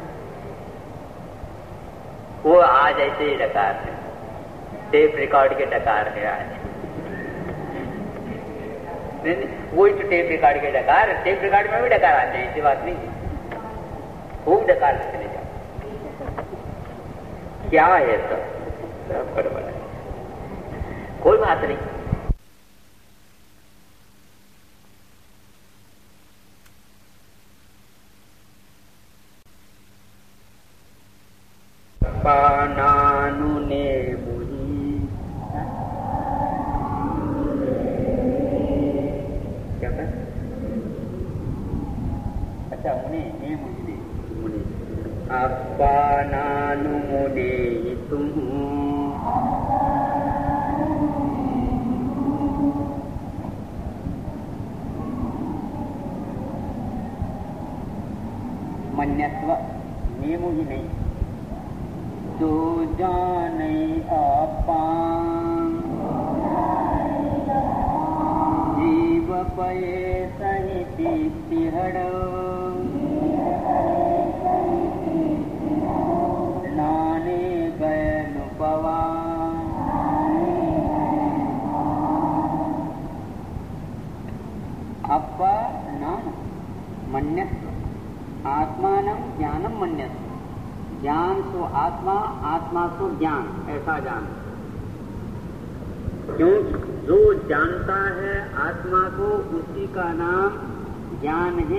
वो आज ऐसे ही डकार है। टेप रिकॉर्ड के डकार है आज। वही तो टेप रिकॉर्ड के डकार, टेप रिकॉर्ड में भी डकार आते हैं, ऐसी बात नहीं। खूब डकार से चले जाओ। क्या है सब गड़बड़ है, कोई बात नहीं। पानानु ने मुनि, क्या था? अच्छा मुनि ने मुनि अपानानु मुनि तुम मन्यत्व नियमों ही नहीं। तो जाने अपान जीव पये सहिति तिहड़ नाने गयन पवा। अप्पा नाम मन्यस्व आत्मानं ज्ञानम मन्यस्व। ज्ञान तो आत्मा, आत्मा तो ज्ञान, ऐसा जान। क्योंकि जो जानता है आत्मा को उसी का नाम ज्ञान है।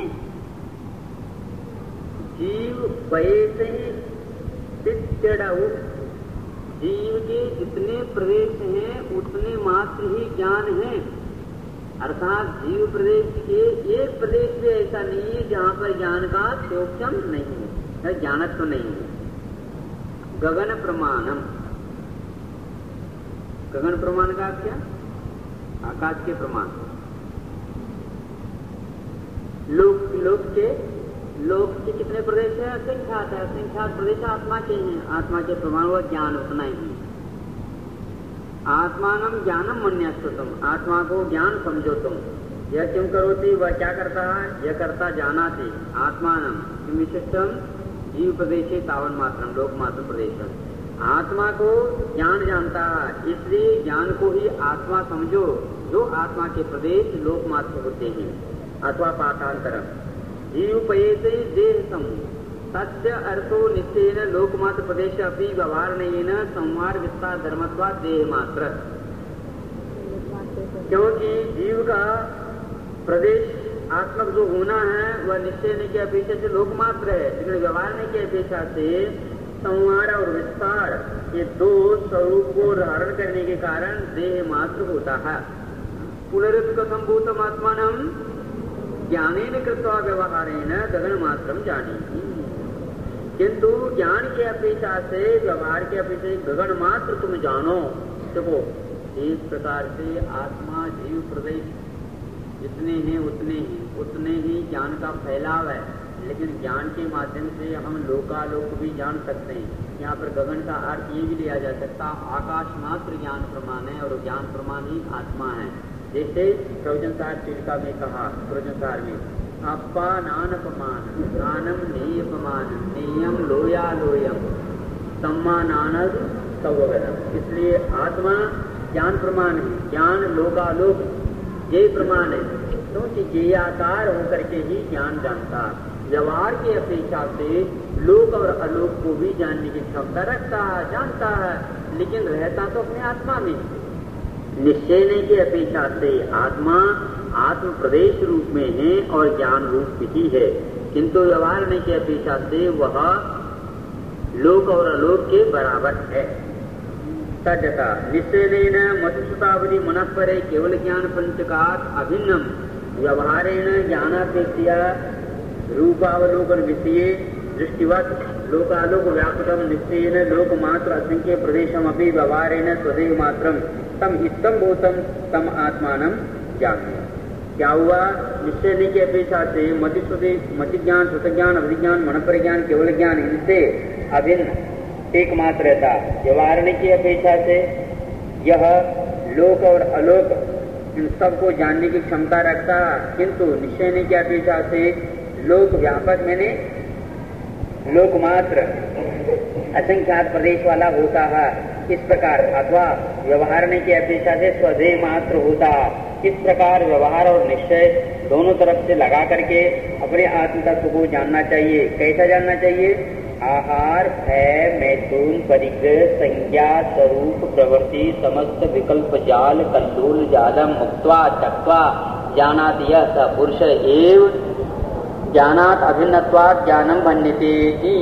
जीव वैसे ही तित्यड़ऊ, जीव के जितने प्रदेश हैं उतने मात्र ही ज्ञान है। अर्थात जीव प्रदेश के एक प्रदेश भी ऐसा नहीं है जहाँ पर ज्ञान का सूक्ष्म नहीं है, ज्ञानत्व तो नहीं है। गगन प्रमाणम, गगन प्रमाण का क्या? आकाश के प्रमाण। लोक के कितने प्रदेश है? असंख्यात है। असंख्यात प्रदेश आत्मा के हैं। आत्मा के प्रमाण व ज्ञान उतना ही। आत्मानम ज्ञानम मन्यस्व, आत्मा को ज्ञान समझो तुम। यह क्यों करोती? वह क्या करता है? यह करता जानाति आत्मानम विशिष्टम जीव प्रदेशे तावन मात्रम लोक मात्र प्रदेशम। आत्मा को ज्ञान जानता है, इसलिए ज्ञान को ही आत्मा समझो, जो आत्मा के प्रदेश लोक मात्र होते हैं। अथवा पाठांतरम जीव पयेते देह समूह तस्य अर्थो निश्चयेन लोकमात्र प्रदेश अपनी व्यवहारणेन संहार विस्तार धर्मत्वा देह मात्र। क्योंकि जीव का प्रदेश आत्मक जो होना है वह निश्चय की अपेक्षा से लोकमात्र है, लेकिन व्यवहार की अपेक्षा से संहार और विस्तार ये दो स्वरूप को धारण करने के कारण देह मात्र होता है। पुनरुक्त कथम भूतम आत्मानम ज्ञानेन कृत्वा व्यवहारेण गगन मात्रम जानेति। किंतु ज्ञान की अपेक्षा से व्यवहार की अपेक्षा गगन मात्र तुम जानो। देखो इस प्रकार से आत्मा जीव प्रदेश जितने हैं उतने ही ज्ञान का फैलाव है, लेकिन ज्ञान के माध्यम से हम लोकालोक भी जान सकते हैं। यहाँ पर गगन का अर्थ ये भी लिया जा सकता, आकाश मात्र ज्ञान प्रमाण है और ज्ञान प्रमाण ही आत्मा है। जैसे प्रवचनसार टीका में कहा, प्रवचनसार में अप्पा नानपमान नानम नेयपमान नेयम लोया लोयम सम्मानानद सवगदम। इसलिए आत्मा ज्ञान प्रमाण है, ज्ञान लोकालोक ये प्रमाण है, क्योंकि ज्ञेयाकार होकर के ही ज्ञान जानता। व्यवहार की अपेक्षा से लोक और अलोक को भी जानने की क्षमता रखता है, जानता है, लेकिन रहता तो अपने आत्मा में। निश्चय की अपेक्षा से आत्मा आत्म प्रदेश रूप में है और ज्ञान रूप ही है, किंतु व्यवहार की अपेक्षा से वह लोक और अलोक के बराबर है। तद्यथा निश्चयेन मधुसुतावधि मनः परे केवल ज्ञान पंचकात् अभिन्नम व्यवहारेण ज्ञानापेक्षया रूपावलोकन विषये दृष्टिवत् लोकालोक व्यापकम निश्चयेन लोकमात्र असंख्य प्रदेशम अपि व्यवहारेण स्वदेह मात्रम तम इत्तम भूतम तम आत्मानम ज्ञान। क्या हुआ? निश्चय की अपेक्षा से मति ज्ञान, श्रुतज्ञान, अभिज्ञान, मनपर ज्ञान, केवल ज्ञान इनसे अभिन्न एकमात्र रहता। व्यवहार की अपेक्षा से यह लोक और अलोक इन सबको जानने की क्षमता रखता, किंतु निश्चय की अपेक्षा से लोक व्यापक मैंने लोकमात्र असंख्यात प्रदेश वाला होता है। इस प्रकार अथवा व्यवहार की अपेक्षा से स्वदेह मात्र होता। इस प्रकार व्यवहार और निश्चय दोनों तरफ से लगा करके अपने आत्म तत्व को जानना चाहिए। कैसा जानना चाहिए? आहार, भय, मैथुन, परिग्रह, संज्ञा, स्वरूप, प्रवृत्ति, समस्त विकल्प जाल, कल्लोल जालम मुक्त्वा त्यक्त्वा ज्ञानात् यः स पुरुष एव ज्ञानात् अभिन्नत्वात् ज्ञानम मन्यते।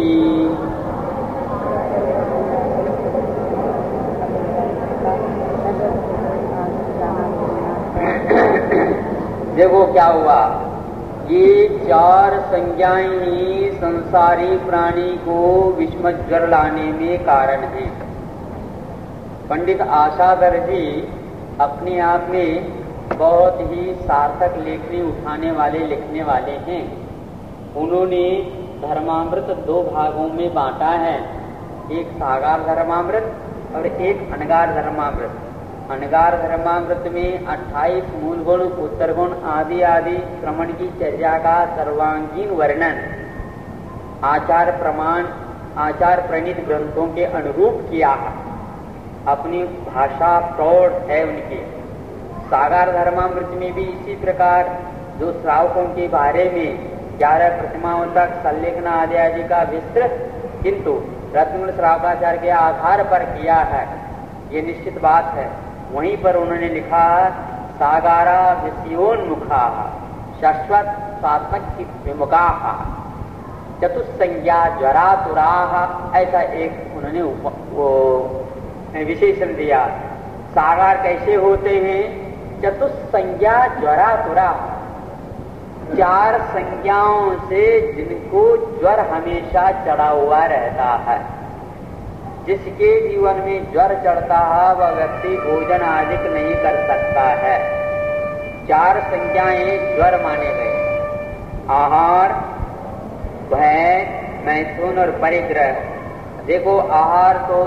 देखो क्या हुआ, ये चार संज्ञाएं ही संसारी प्राणी को विस्मज्वर लाने में कारण है। पंडित आशाधर जी अपने आप में बहुत ही सार्थक लेखनी उठाने वाले लिखने वाले हैं। उन्होंने धर्मामृत दो भागों में बांटा है, एक सागार धर्मामृत और एक अनगार धर्मामृत। अनगार धर्मामृत में 28 मूल गुण, उत्तर गुण आदि आदि श्रमण की चर्या का सर्वांगीण वर्णन आचार प्रमाण, आचार प्रणीत ग्रंथों के अनुरूप किया है। अपनी भाषा प्रौढ़ है उनकी। सागार धर्मामृत में भी इसी प्रकार जो श्रावकों के बारे में 11 प्रतिमाओं तक संलेखना आदि आदि का विस्तृत किंतु रत्नगुण श्रावकाचार्य के आधार पर किया है, ये निश्चित बात है। वहीं पर उन्होंने लिखा सागारा विषयोन्मुखा शाश्वत स्वात्मक विमुखा चतुस्संज्ञा ज्वरातुराः, ऐसा एक उन्होंने वो विशेषण दिया। सागार कैसे होते हैं? चतुस्संज्ञा ज्वरातुराः, 4 संज्ञाओं से जिनको ज्वर हमेशा चढ़ा हुआ रहता है। जिसके जीवन में ज्वर चढ़ता है वह व्यक्ति भोजन आदि नहीं कर सकता है। 4 संज्ञाएं ज्वर माने गए, आहार, भय, मैथुन और परिग्रह। देखो आहार तो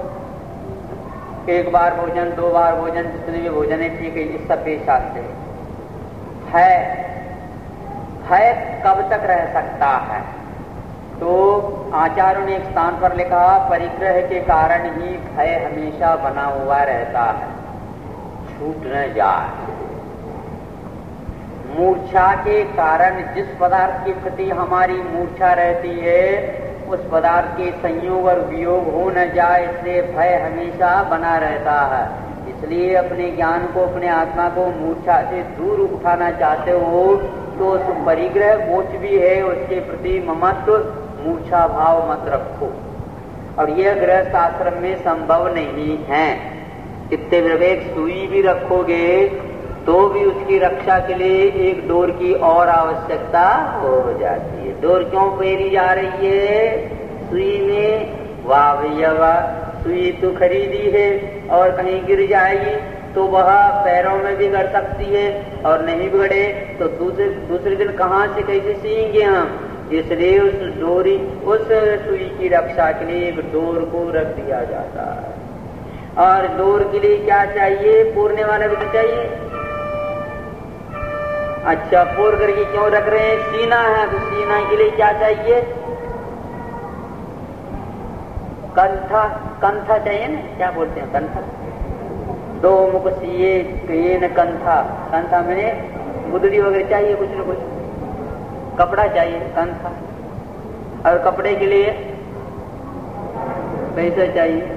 1 बार भोजन, 2 बार भोजन, जितने भी भोजन है ठीक है, इस सब पेश आते है कब तक रह सकता है? तो आचार्यों ने एक स्थान पर लिखा परिग्रह के कारण ही भय हमेशा बना हुआ रहता है, छूट न जाए। मूर्छा के कारण जिस पदार्थ के प्रति हमारी मूर्छा रहती है उस पदार्थ के संयोग और वियोग हो न जाए, इसलिए भय हमेशा बना रहता है। इसलिए अपने ज्ञान को, अपने आत्मा को मूर्छा से दूर उठाना चाहते हो तो उस परिग्रह मोक्ष भी है, उसके प्रति ममत्व मूर्छा भाव मत रखो। और यह गृहस्थ आश्रम में संभव नहीं है। कितने भी एक सुई भी रखोगे तो भी उसकी रक्षा के लिए एक डोर की और आवश्यकता हो जाती है। डोर क्यों फेरी जा रही है? सुई में वाह भैया वाह, सुई तो खरीदी है और कहीं गिर जाएगी तो वह पैरों में भी गड़ सकती है, और नहीं बिगड़े तो दूसरे दिन कहाँ से कैसे सीएंगे हम। इसलिए उस डोरी, उस सुई की रक्षा के लिए एक डोर को रख दिया जाता है। और डोर के लिए क्या चाहिए? पूरने वाला भी तो चाहिए। अच्छा, पूर करके क्यों रख रहे हैं? सीना है तो सीना के लिए क्या चाहिए? कंथा चाहिए ना, क्या बोलते हैं कंथा? 2 मुख सिए केन कंथा मैंने गुदड़ी वगैरह चाहिए, कुछ न कुछ कपड़ा चाहिए, कंथा। और कपड़े के लिए पैसा चाहिए।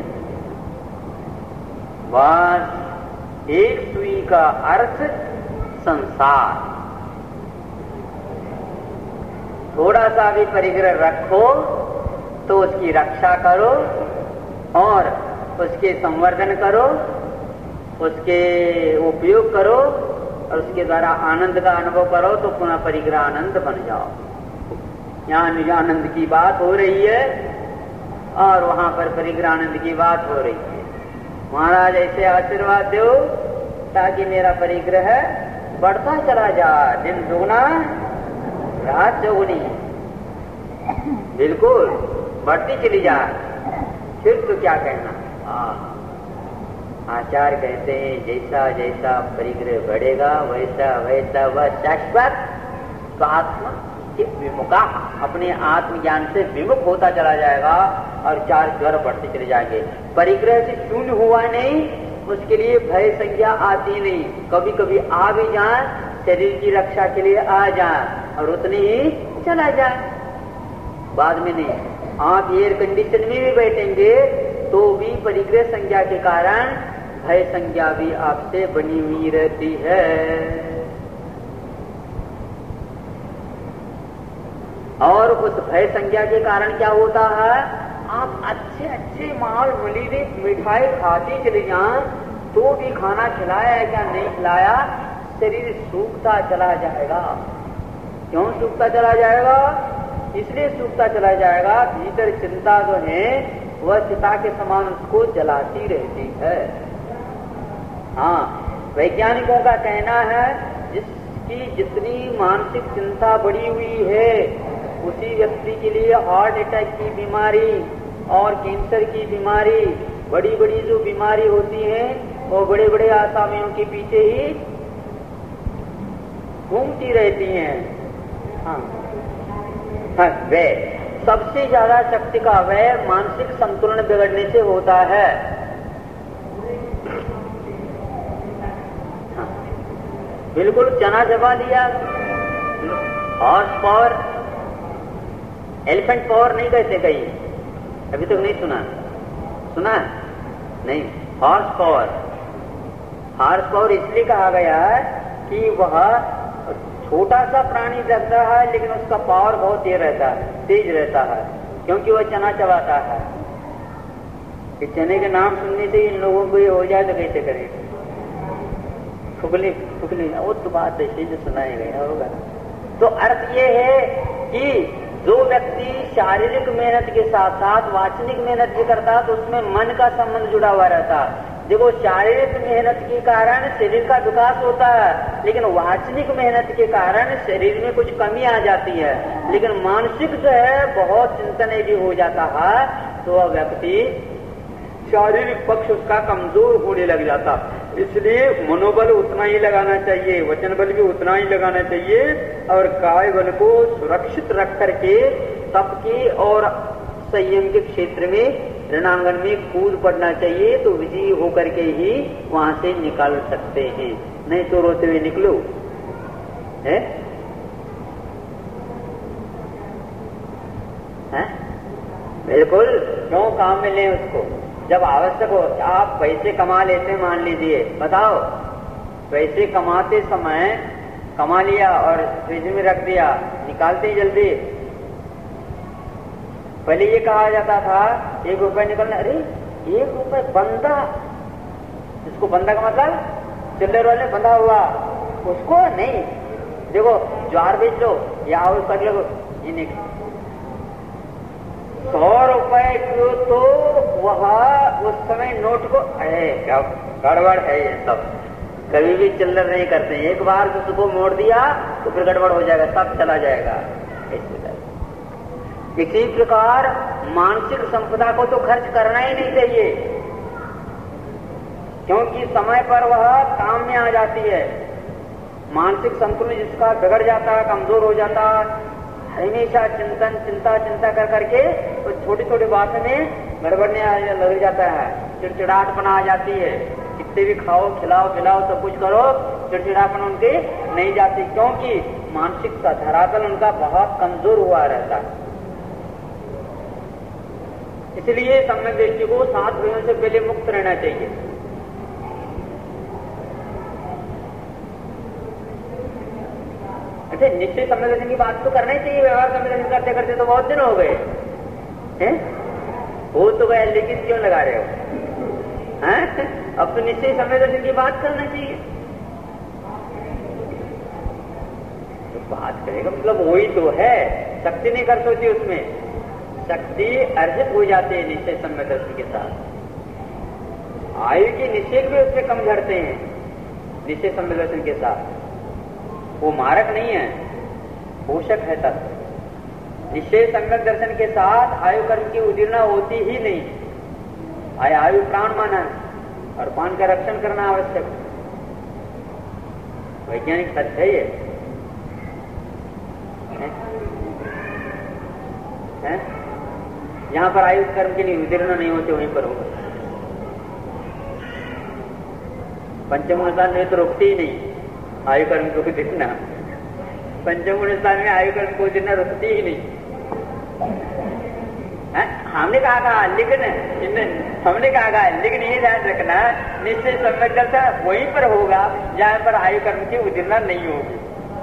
बस एक सुई का अर्थ संसार। थोड़ा सा भी परिग्रह रखो तो उसकी रक्षा करो और उसके संवर्धन करो, उसके उपयोग करो और उसके द्वारा आनंद का अनुभव करो तो पुनः परिग्रह आनंद बन जाओ। यहाँ निज आनंद की बात हो रही है और वहां पर परिग्रह आनंद की बात हो रही है। महाराज ऐसे आशीर्वाद दो ताकि मेरा परिग्रह बढ़ता चला जाए, दिन दुगना रात चौगुनी, बिल्कुल बढ़ती चली जाए। फिर तो क्या कहना। आचार्य कहते हैं जैसा जैसा परिग्रह बढ़ेगा वैसा वैसा वह शाश्वत आत्मा के विमुखा, अपने आत्मज्ञान से विमुख होता चला जाएगा और 4 ज्वर बढ़ते चले जाएंगे। परिग्रह से शून्य हुआ नहीं, उसके लिए भय संज्ञा आती नहीं। कभी कभी आ भी जाए, शरीर की रक्षा के लिए आ जाए और उतने ही चला जाए, बाद में नहीं। आप एयर कंडीशन में भी बैठेंगे तो भी परिग्रह संज्ञा के कारण भय संज्ञा भी आपसे बनी हुई रहती है। और उस भय संज्ञा के कारण क्या होता है? आप अच्छे अच्छे माल मलीदे मिठाई खाते चले जाएं तो भी खाना खिलाया है क्या नहीं खिलाया, शरीर सूखता चला जाएगा। क्यों सूखता चला जाएगा? इसलिए सूखता चला जाएगा, भीतर चिंता जो है वह चिता के समान उसको जलाती रहती है। हाँ, वैज्ञानिकों का कहना है जिसकी जितनी मानसिक चिंता बढ़ी हुई है उसी व्यक्ति के लिए हार्ट अटैक की बीमारी और कैंसर की बीमारी, बड़ी बड़ी जो बीमारी होती है वो बड़े बड़े आसामियों के पीछे ही घूमती रहती हैं। हाँ, वे सबसे ज्यादा शक्ति का व्यय मानसिक संतुलन बिगड़ने से होता है। हाँ, बिल्कुल चना चबा लिया, हॉर्स पावर, एलिफेंट पावर नहीं कहते कहीं, अभी तक नहीं सुना? सुना नहीं? हॉर्स पावर, हॉर्स पावर इसलिए कहा गया है कि वह छोटा सा प्राणी लगता है लेकिन उसका पावर बहुत तेज रहता है, क्योंकि वह चना चबाता है। कि चने के नाम सुनने से इन लोगों को ये हो जाए तो कैसे करें? फुगली फुगली, वो तो बात ऐसे जो सुनाया गया होगा। तो अर्थ ये है कि जो व्यक्ति शारीरिक मेहनत के साथ साथ वाचनिक मेहनत भी करता है तो उसमें मन का संबंध जुड़ा हुआ रहता है। देखो, शारीरिक मेहनत के कारण शरीर का विकास होता है, लेकिन वाचनिक मेहनत के कारण शरीर में कुछ कमी आ जाती है, लेकिन मानसिक जो है बहुत चिंतन भी हो जाता है, तो वह व्यक्ति शारीरिक पक्ष उसका कमजोर होने लग जाता। इसलिए मनोबल उतना ही लगाना चाहिए, वचन बल भी उतना ही लगाना चाहिए, और काय बल को सुरक्षित रख करके तप के और संयम के क्षेत्र में रणांगन में कूद पड़ना चाहिए, तो विजयी होकर के ही वहां से निकाल सकते हैं, नहीं तो रोते हुए निकलो है? बिल्कुल क्यों काम में ले उसको, जब आवश्यक हो। आप पैसे कमा लेते हैं, मान लीजिए, बताओ, पैसे कमाते समय कमा लिया और फ्रिज में रख दिया, निकालते ही जल्दी। पहले ये कहा जाता था 1 रुपए निकलना, अरे 1 रुपए बंदा, इसको बंदा का मतलब चिल्लर वाले बंधा हुआ, उसको नहीं। देखो, ज्वार बेच लो या और कर लो, ये नहीं। 100 रुपए को तो वह उस समय नोट को, क्या गड़बड़ है ये सब, कभी भी चिल्लर नहीं करते। एक बार तो उसको मोड़ दिया तो फिर गड़बड़ हो जाएगा, सब चला जाएगा। इसी प्रकार मानसिक संपदा को तो खर्च करना ही नहीं चाहिए, क्योंकि समय पर वह काम में आ जाती है। मानसिक संतुलन जिसका बिगड़ जाता है, कमजोर हो जाता है, हमेशा चिंता कर करके तो छोटी छोटी बातों में गड़बड़ने लग जाता है, चिड़चिड़ाहटपना आ जाती है। कितने भी खाओ, खिलाओ पिलाओ, सब कुछ करो, चिड़चिड़ापन उनके नहीं जाती, क्योंकि मानसिक धरातल उनका बहुत कमजोर हुआ रहता है। इसलिए सम्यक दृष्टि को 7 विषयों से पहले मुक्त रहना चाहिए। अच्छा, निश्चय सम्यक दर्शन की बात तो करना ही चाहिए। व्यवहार सम्यक दर्शन करते करते तो बहुत दिन हो गए हैं, हो तो गए, लेकिन क्यों लगा रहे हो? अब तो निश्चय सम्यक दर्शन की बात करना चाहिए। तो बात करेगा मतलब वही तो है, शक्ति नहीं कर सोची, उसमें शक्ति अर्जित हो जाती है निश्चय सम्यक दर्शन के साथ। आयु के निषेध भी उससे कम झड़ते हैं निश्चय सम्यक दर्शन के साथ। वो मारक नहीं है, पोषक है तत्व। निश्चय सम्यक दर्शन के साथ आयु कर्म की उदीर्णा होती ही नहीं। आयु प्राण माना है और प्राण का रक्षण करना आवश्यक, वैज्ञानिक सत्य है ये। यहां पर आयु कर्म के लिए उदीर्ण नहीं होते, वहीं पर होगा। पंचम स्थान में तो रुकती ही नहीं आयु कर्म को उदीर्ण। पंचम स्थान में आयु कर्म को उदीर्ण रुकती ही नहीं। हमने कहा लेकिन हमने कहा लेकिन ये ध्यान रखना, निश्चय सम्यक दर्शन वहीं पर होगा जहां पर आयु कर्म की उदीर्ण नहीं होगी।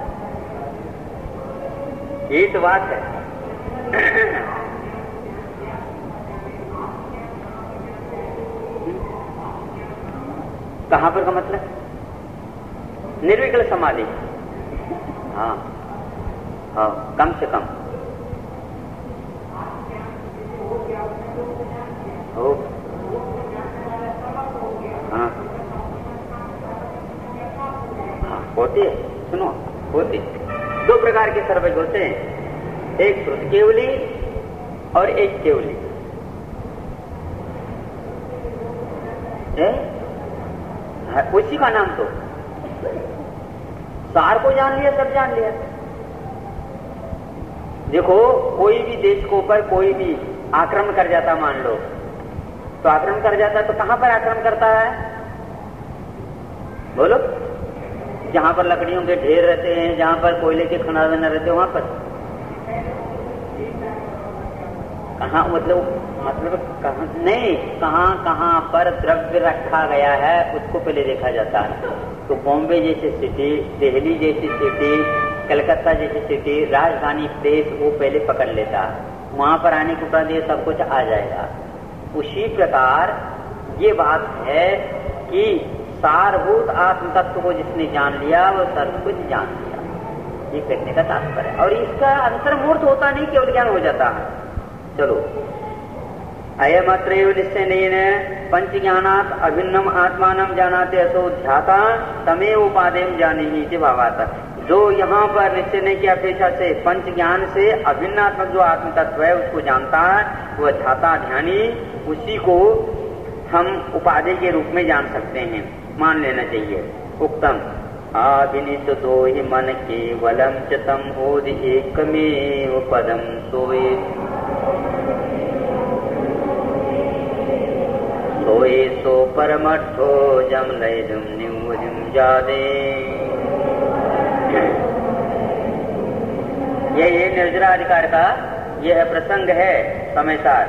यही तो बात है। कहां पर का मतलब? निर्विकल्प समाधि। हाँ हाँ, कम से कम हो। हाँ हाँ, होती है, सुनो, होती। 2 प्रकार के सर्वज्ञ होते हैं। एक श्रुत केवली और एक केवली। उसी का नाम तो सार को जान लिया, सब जान लिया। देखो कोई भी देश के ऊपर कोई भी आक्रमण कर जाता, मान लो तो आक्रमण कर जाता है तो कहां पर आक्रमण करता है? बोलो, जहां पर लकड़ियों के ढेर रहते हैं, जहां पर कोयले के खदान रहते हैं, वहां पर कहां मतलब कहां नहीं, कहां पर द्रव्य रखा गया है उसको पहले देखा जाता है। तो बॉम्बे जैसी सिटी, दिल्ली जैसी सिटी, कलकत्ता जैसी सिटी, राजधानी देश वो पहले पकड़ लेता है, वहां पर आने के बाद ये सब कुछ आ जाएगा। उसी प्रकार ये बात है कि सारभूत आत्म तत्व को जिसने जान लिया वो सब कुछ जान लिया, ये कहने का तात्पर्य है। और इसका अंतर्मूर्त होता नहीं, केवल ज्ञान हो जाता है। चलो, अयमत्रैव निश्चयेन पंच ज्ञानात् अभिन्नम आत्मानं जानाते असो ध्याता तमेव उपादेयं जानीहि इति भावात्। जो यहाँ पर निश्चय की अपेक्षा से पंच ज्ञान से अभिन्नात्मक जो आत्म तत्व है उसको जानता है, वह ध्याता ध्यानी, उसी को हम उपाधि के रूप में जान सकते हैं, मान लेना चाहिए। उक्तम आभिनित दो ही मन केवलम च तम ओद एकमेव पदम सोए सो परमठो जम लयदुम निवुदिम जादे। ये निर्जराधिकार का यह प्रसंग है समय सार।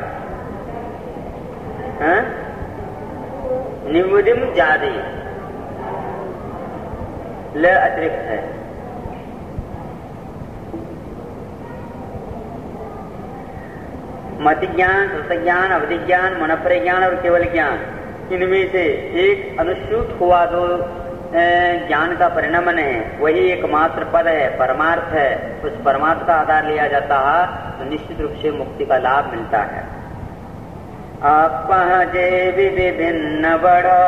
निवुदिम जादे ल अतिरिक्त है। मति ज्ञान, श्रुत ज्ञान, अवधि ज्ञान, मनप्रय ज्ञान और केवल ज्ञान, इनमें से एक अनुसूत हुआ जो ज्ञान का परिणमन है वही एकमात्र पद है, परमार्थ है। उस परमार्थ का आधार लिया जाता है तो निश्चित रूप से मुक्ति का लाभ मिलता है। अपहजे विभिन्न बड़ा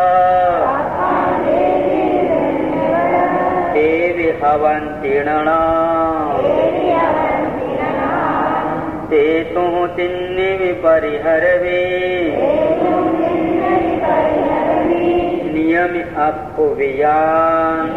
देवी हवंतीर्णा ते तुह तिन्नि विपरिहरवे नियम अपुवियान।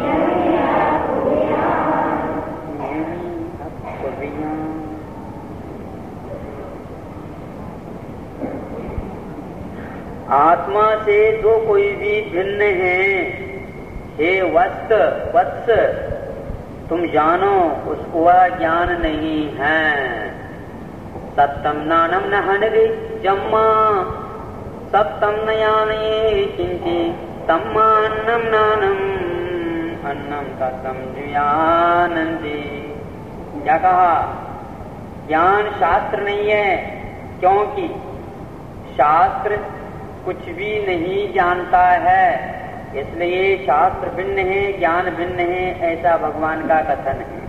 आत्मा से जो कोई भी भिन्न है, हे वत्स तुम जानो उसको वह ज्ञान नहीं है। सत्तम नानम न हनरे जम्मा सप्तम नयाने किंची तम्मान्नम नानम अन्नम तत्तम ज्ञानंदी। क्या कहा? ज्ञान शास्त्र नहीं है, क्योंकि शास्त्र कुछ भी नहीं जानता है, इसलिए शास्त्र भिन्न है, ज्ञान भिन्न है, ऐसा भगवान का कथन है।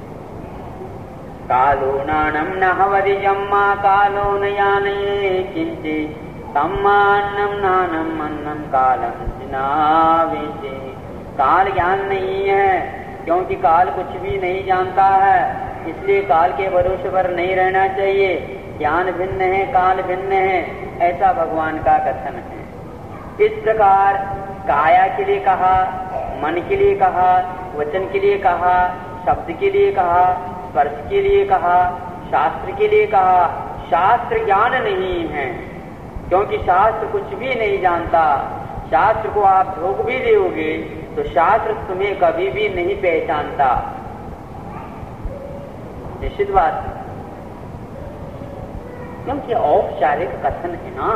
कालो नानम न हवरि जम्मा कालो न यानये किंचे तम्मान्नम नानम अन्नम कालम जिनावेचे। काल ज्ञान नहीं है, क्योंकि काल कुछ भी नहीं जानता है, इसलिए काल के भरोसे पर नहीं रहना चाहिए। ज्ञान भिन्न है, काल भिन्न है, ऐसा भगवान का कथन है। इस प्रकार काया के लिए कहा, मन के लिए कहा, वचन के लिए कहा, शब्द के लिए कहा, स्पर्श के लिए कहा, शास्त्र के लिए कहा। शास्त्र ज्ञान नहीं है, क्योंकि शास्त्र कुछ भी नहीं जानता। शास्त्र को आप धोख भी दोगे तो शास्त्र तुम्हें कभी भी नहीं पहचानता, निश्चित बात, क्योंकि औपचारिक कथन है ना,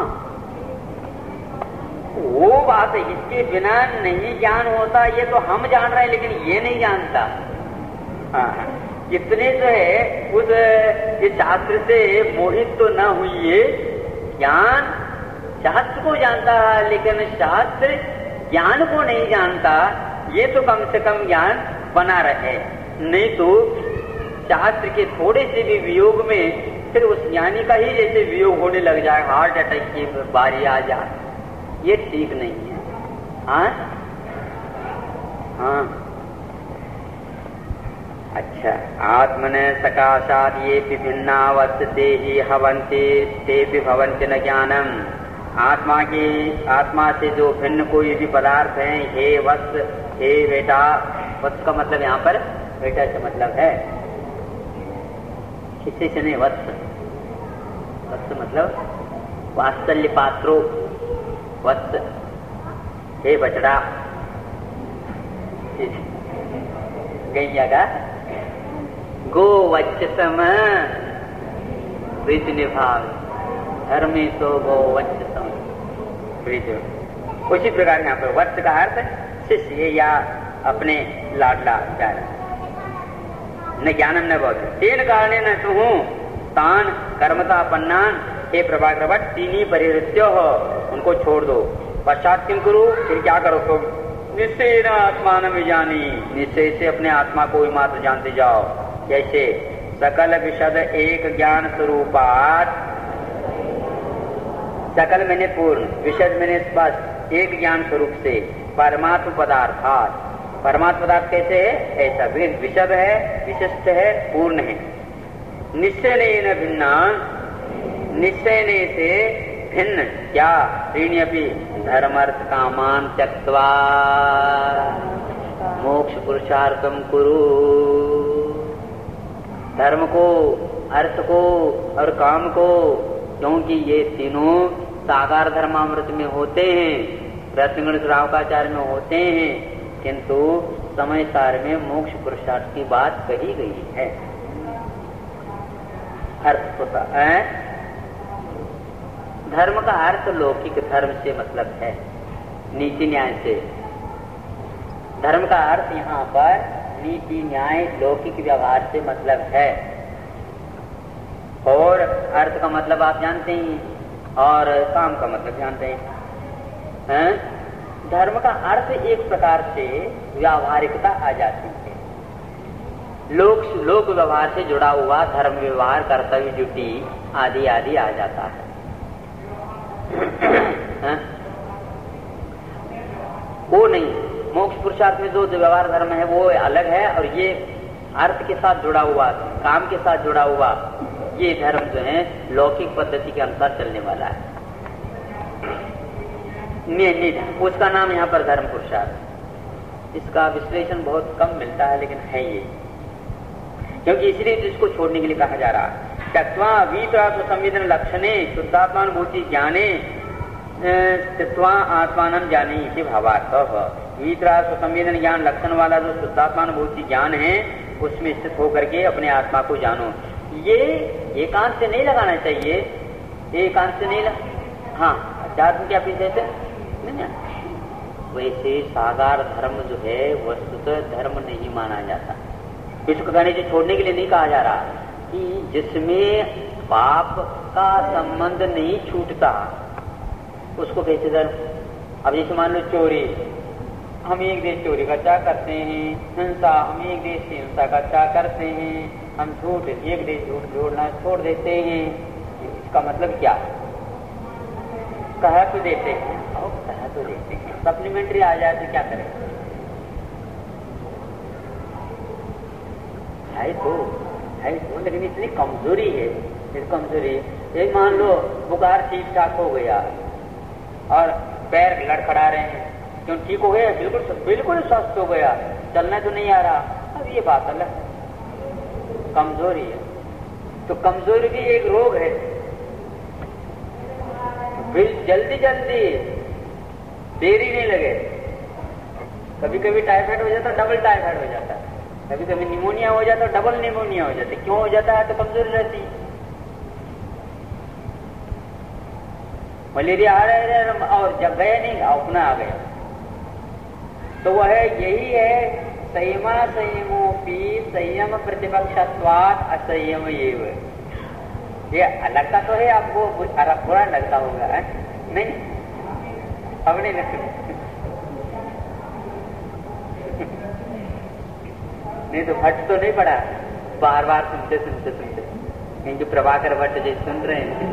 वो बात है। इसके बिना नहीं ज्ञान होता, ये तो हम जान रहे हैं लेकिन ये नहीं जानता। हाँ, कितने जो है उस शास्त्र से मोहित तो न हुई, ज्ञान शास्त्र को जानता है लेकिन शास्त्र ज्ञान को नहीं जानता। ये तो कम से कम ज्ञान बना रहे, नहीं तो शास्त्र के थोड़े से भी वियोग में फिर उस ज्ञानी का ही जैसे वियोग होने लग जाए, हार्ट अटैक की बारी आ जाए, ये ठीक नहीं है। हाँ हाँ, अच्छा, आत्मने सकाशाद ये विभिन्ना वत्सते ही हवन्ति ते भी भवन्ति न ज्ञानम। आत्मा से जो भिन्न कोई भी पदार्थ हैं, हे वत्स, हे बेटा। वत्स का मतलब यहाँ पर बेटा से मतलब है, किसी से नहीं। वत्स, वत्स मतलब वात्सल्य पात्रो। वत्स, हे बचड़ा। गैया का गो वच्चसम प्रीति निभाव, धर्मी तो गो वच्चसम प्रीति। उसी प्रकार यहाँ पर वत्स का अर्थ शिष्य या अपने लाडला प्यारा। न ज्ञानम न बहुत तेन कारणे न तुहू तान कर्मता पन्नान। हे प्रभाकर भट्ट, तीनी परिहृत्यो हो, उनको छोड़ दो। पश्चात किम करूं, फिर क्या करो तुम? निश्चय न आत्मान में जानी, निश्चय से अपने आत्मा को ही मात्र जानते जाओ। जैसे सकल विशद एक ज्ञान स्वरूपात, सकल मैंने पूर्ण, विशद मैंने स्पष्ट, एक ज्ञान स्वरूप से परमात्म पदार्थात। परमात्म पदार्थ कैसे है? ऐसा विशद है, विशिष्ट है, पूर्ण है। निश्चय न भिन्ना, निश्चय ने से भिन्न क्या? त्रीणि अपि धर्मार्थ कामान त्यक्त्वा मोक्ष पुरुषार्थम कुरु। धर्म को, अर्थ को और काम को, क्योंकि ये तीनों साकार धर्मामृत में होते हैं, रत्नगण श्रावकाचार्य में होते हैं, किंतु समय सार में मोक्ष पुरुषार्थ की बात कही गई है। अर्थ होता है, धर्म का अर्थ लौकिक धर्म से मतलब है, नीति न्याय से। धर्म का अर्थ यहाँ पर नीति न्याय लौकिक व्यवहार से मतलब है। और अर्थ का मतलब आप जानते ही, और काम का मतलब जानते हैं। धर्म का अर्थ एक प्रकार से व्यावहारिकता आ जाती है, लोक व्यवहार से जुड़ा हुआ धर्म व्यवहार, कर्तव्य, ड्यूटी आदि आदि आ जाता है। वो नहीं, मोक्ष पुरुषार्थ में जो व्यवहार धर्म है वो अलग है, और ये अर्थ के साथ जुड़ा हुआ, काम के साथ जुड़ा हुआ ये धर्म जो है लौकिक पद्धति के अनुसार चलने वाला है। उसका नाम यहाँ पर धर्म पुरुषार्थ। इसका विश्लेषण बहुत कम मिलता है, लेकिन है ये, क्योंकि इसलिए इसको छोड़ने के लिए कहा जा रहा है। त्यक्त्वा वीतरात्म संवेदन लक्षणे शुद्धात्मानुभूति ज्ञाने स्थित्वा आत्मानं जाने इसे भावार्थ। वीतरात्म संवेदन ज्ञान लक्षण वाला जो शुद्धात्मानुभूति ज्ञान है, उसमें स्थित होकर के अपने आत्मा को जानो। ये एकांत से नहीं लगाना चाहिए, एकांत से नहीं हाँ, अध्यात्म क्या पीछे से नहीं। वैसे साकार धर्म जो है वस्तुतः धर्म नहीं माना जाता। इसको कहने से छोड़ने के लिए नहीं कहा जा रहा कि जिसमें पाप का संबंध नहीं छूटता उसको कैसे धर्म। अब जैसे मान लो चोरी, हम एक देश चोरी का क्या करते हैं, हिंसा हम एक देश की हिंसा का क्या करते हैं, हम झूठ एक देश झूठ जोड़ना छोड़ देते हैं। इसका मतलब क्या? कह तो देते हैं, और कह तो देते हैं, सप्लीमेंट्री आ जाए तो क्या करें? है तो, लेकिन इतनी कमजोरी है, इस कमजोरी। ये मान लो बुखार ठीक ठाक हो गया और पैर लड़खड़ा रहे हैं, क्यों ठीक हो गया? बिल्कुल स्वस्थ हो गया, चलना तो नहीं आ रहा। अब ये बात अलग, कमजोरी है। तो कमजोरी भी एक रोग है। जल्दी देरी नहीं लगे। कभी कभी टाइफाइड हो जाता, डबल टाइफाइड हो जाता, कभी कभी निमोनिया हो जाता, डबल निमोनिया हो जाता। क्यों हो जाता है? तो कमजोरी रहती है। मलेरिया आ रहा है और जब गया नहीं, अपना आ गया। तो वह यही है संयमा संयमोपी संयम प्रतिपक्षत्वात् असंयम एव। ये लगता तो है आपको, बुरा लगता होगा है? नहीं, अब नहीं लगता। नहीं तो भट्ट तो नहीं पड़ा, बार बार सुनते क्योंकि प्रभाकर भट्ट जी सुन रहे हैं।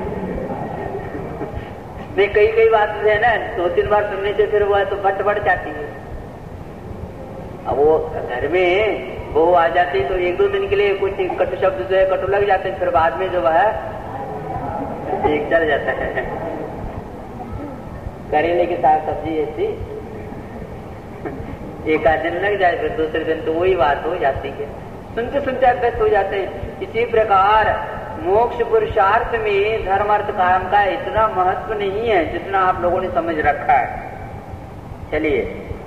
नहीं, कई बात है ना, 2-3 बार सुनने से फिर वो तो भट्ट बढ़ जाती है। अब वो घर में वो आ जाती तो एक दो दिन के लिए कुछ कटु शब्द जो है कटु लग जाते हैं, फिर बाद में जो है एक चल जाता है। करेले की साग सब्जी ऐसी एक आध दिन लग जाए, फिर दूसरे दिन तो वही बात हो जाती है, सुनते सुनते अभ्यस्त हो जाते हैं। इसी प्रकार मोक्ष पुरुषार्थ में धर्म अर्थ काम का इतना महत्व नहीं है जितना आप लोगों ने समझ रखा है। चलिए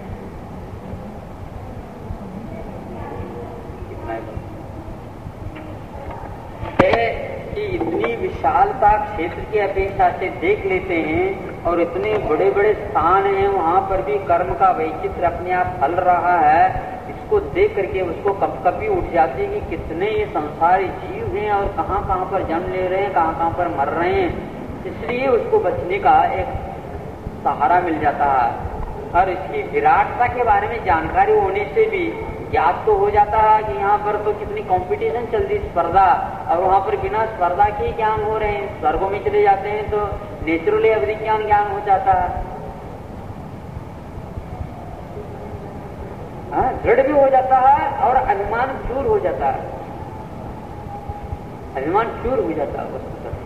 कि इतनी विशालता क्षेत्र की अपेक्षा से देख लेते हैं और इतने बड़े बड़े स्थान हैं, वहां पर भी कर्म का वैचित्र अपने आप फल रहा है। इसको देख करके उसको कभी उठ जाती है कि कितने ये संसारी जीव हैं और कहाँ कहाँ पर जन्म ले रहे हैं, कहाँ कहाँ पर मर रहे हैं। इसलिए उसको बचने का एक सहारा मिल जाता है और इसकी विराटता के बारे में जानकारी होने से भी ज्ञात तो हो जाता है कि यहाँ पर तो कितनी कंपटीशन चलती, स्पर्धा, और वहाँ पर बिना स्पर्धा के ज्ञान हो रहे हैं। स्वर्गों में चले जाते हैं तो नेचुरली अभिज्ञान ज्ञान हो जाता है, दृढ़ भी हो जाता है और अभिमान चूर हो जाता है, अभिमान चूर हो जाता है वस्तु पर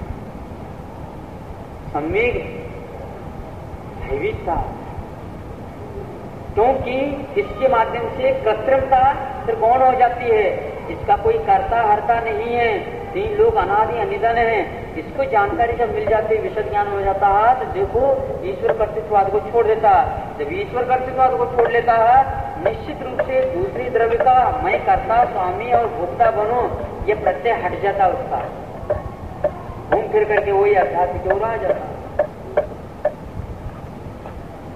सम्यक भयभीतता, क्योंकि इसके माध्यम से कृत्रिमता त्रिकोण हो जाती है। इसका कोई कर्ता हरता नहीं है, तीन लोग अनादि अनिधन है। इसको जानकारी जब मिल जाती है, विशद ज्ञान हो जाता है, तो देखो ईश्वर कर्तृत्ववाद को छोड़ देता है। जब ईश्वर कर्तृत्ववाद को छोड़ लेता है, निश्चित रूप से दूसरी द्रव्य का मैं कर्ता स्वामी और भोक्ता बनूं, ये प्रत्यय हट जाता उसका, घूम फिर करके वही अध्यात्म की ओर आ जाता।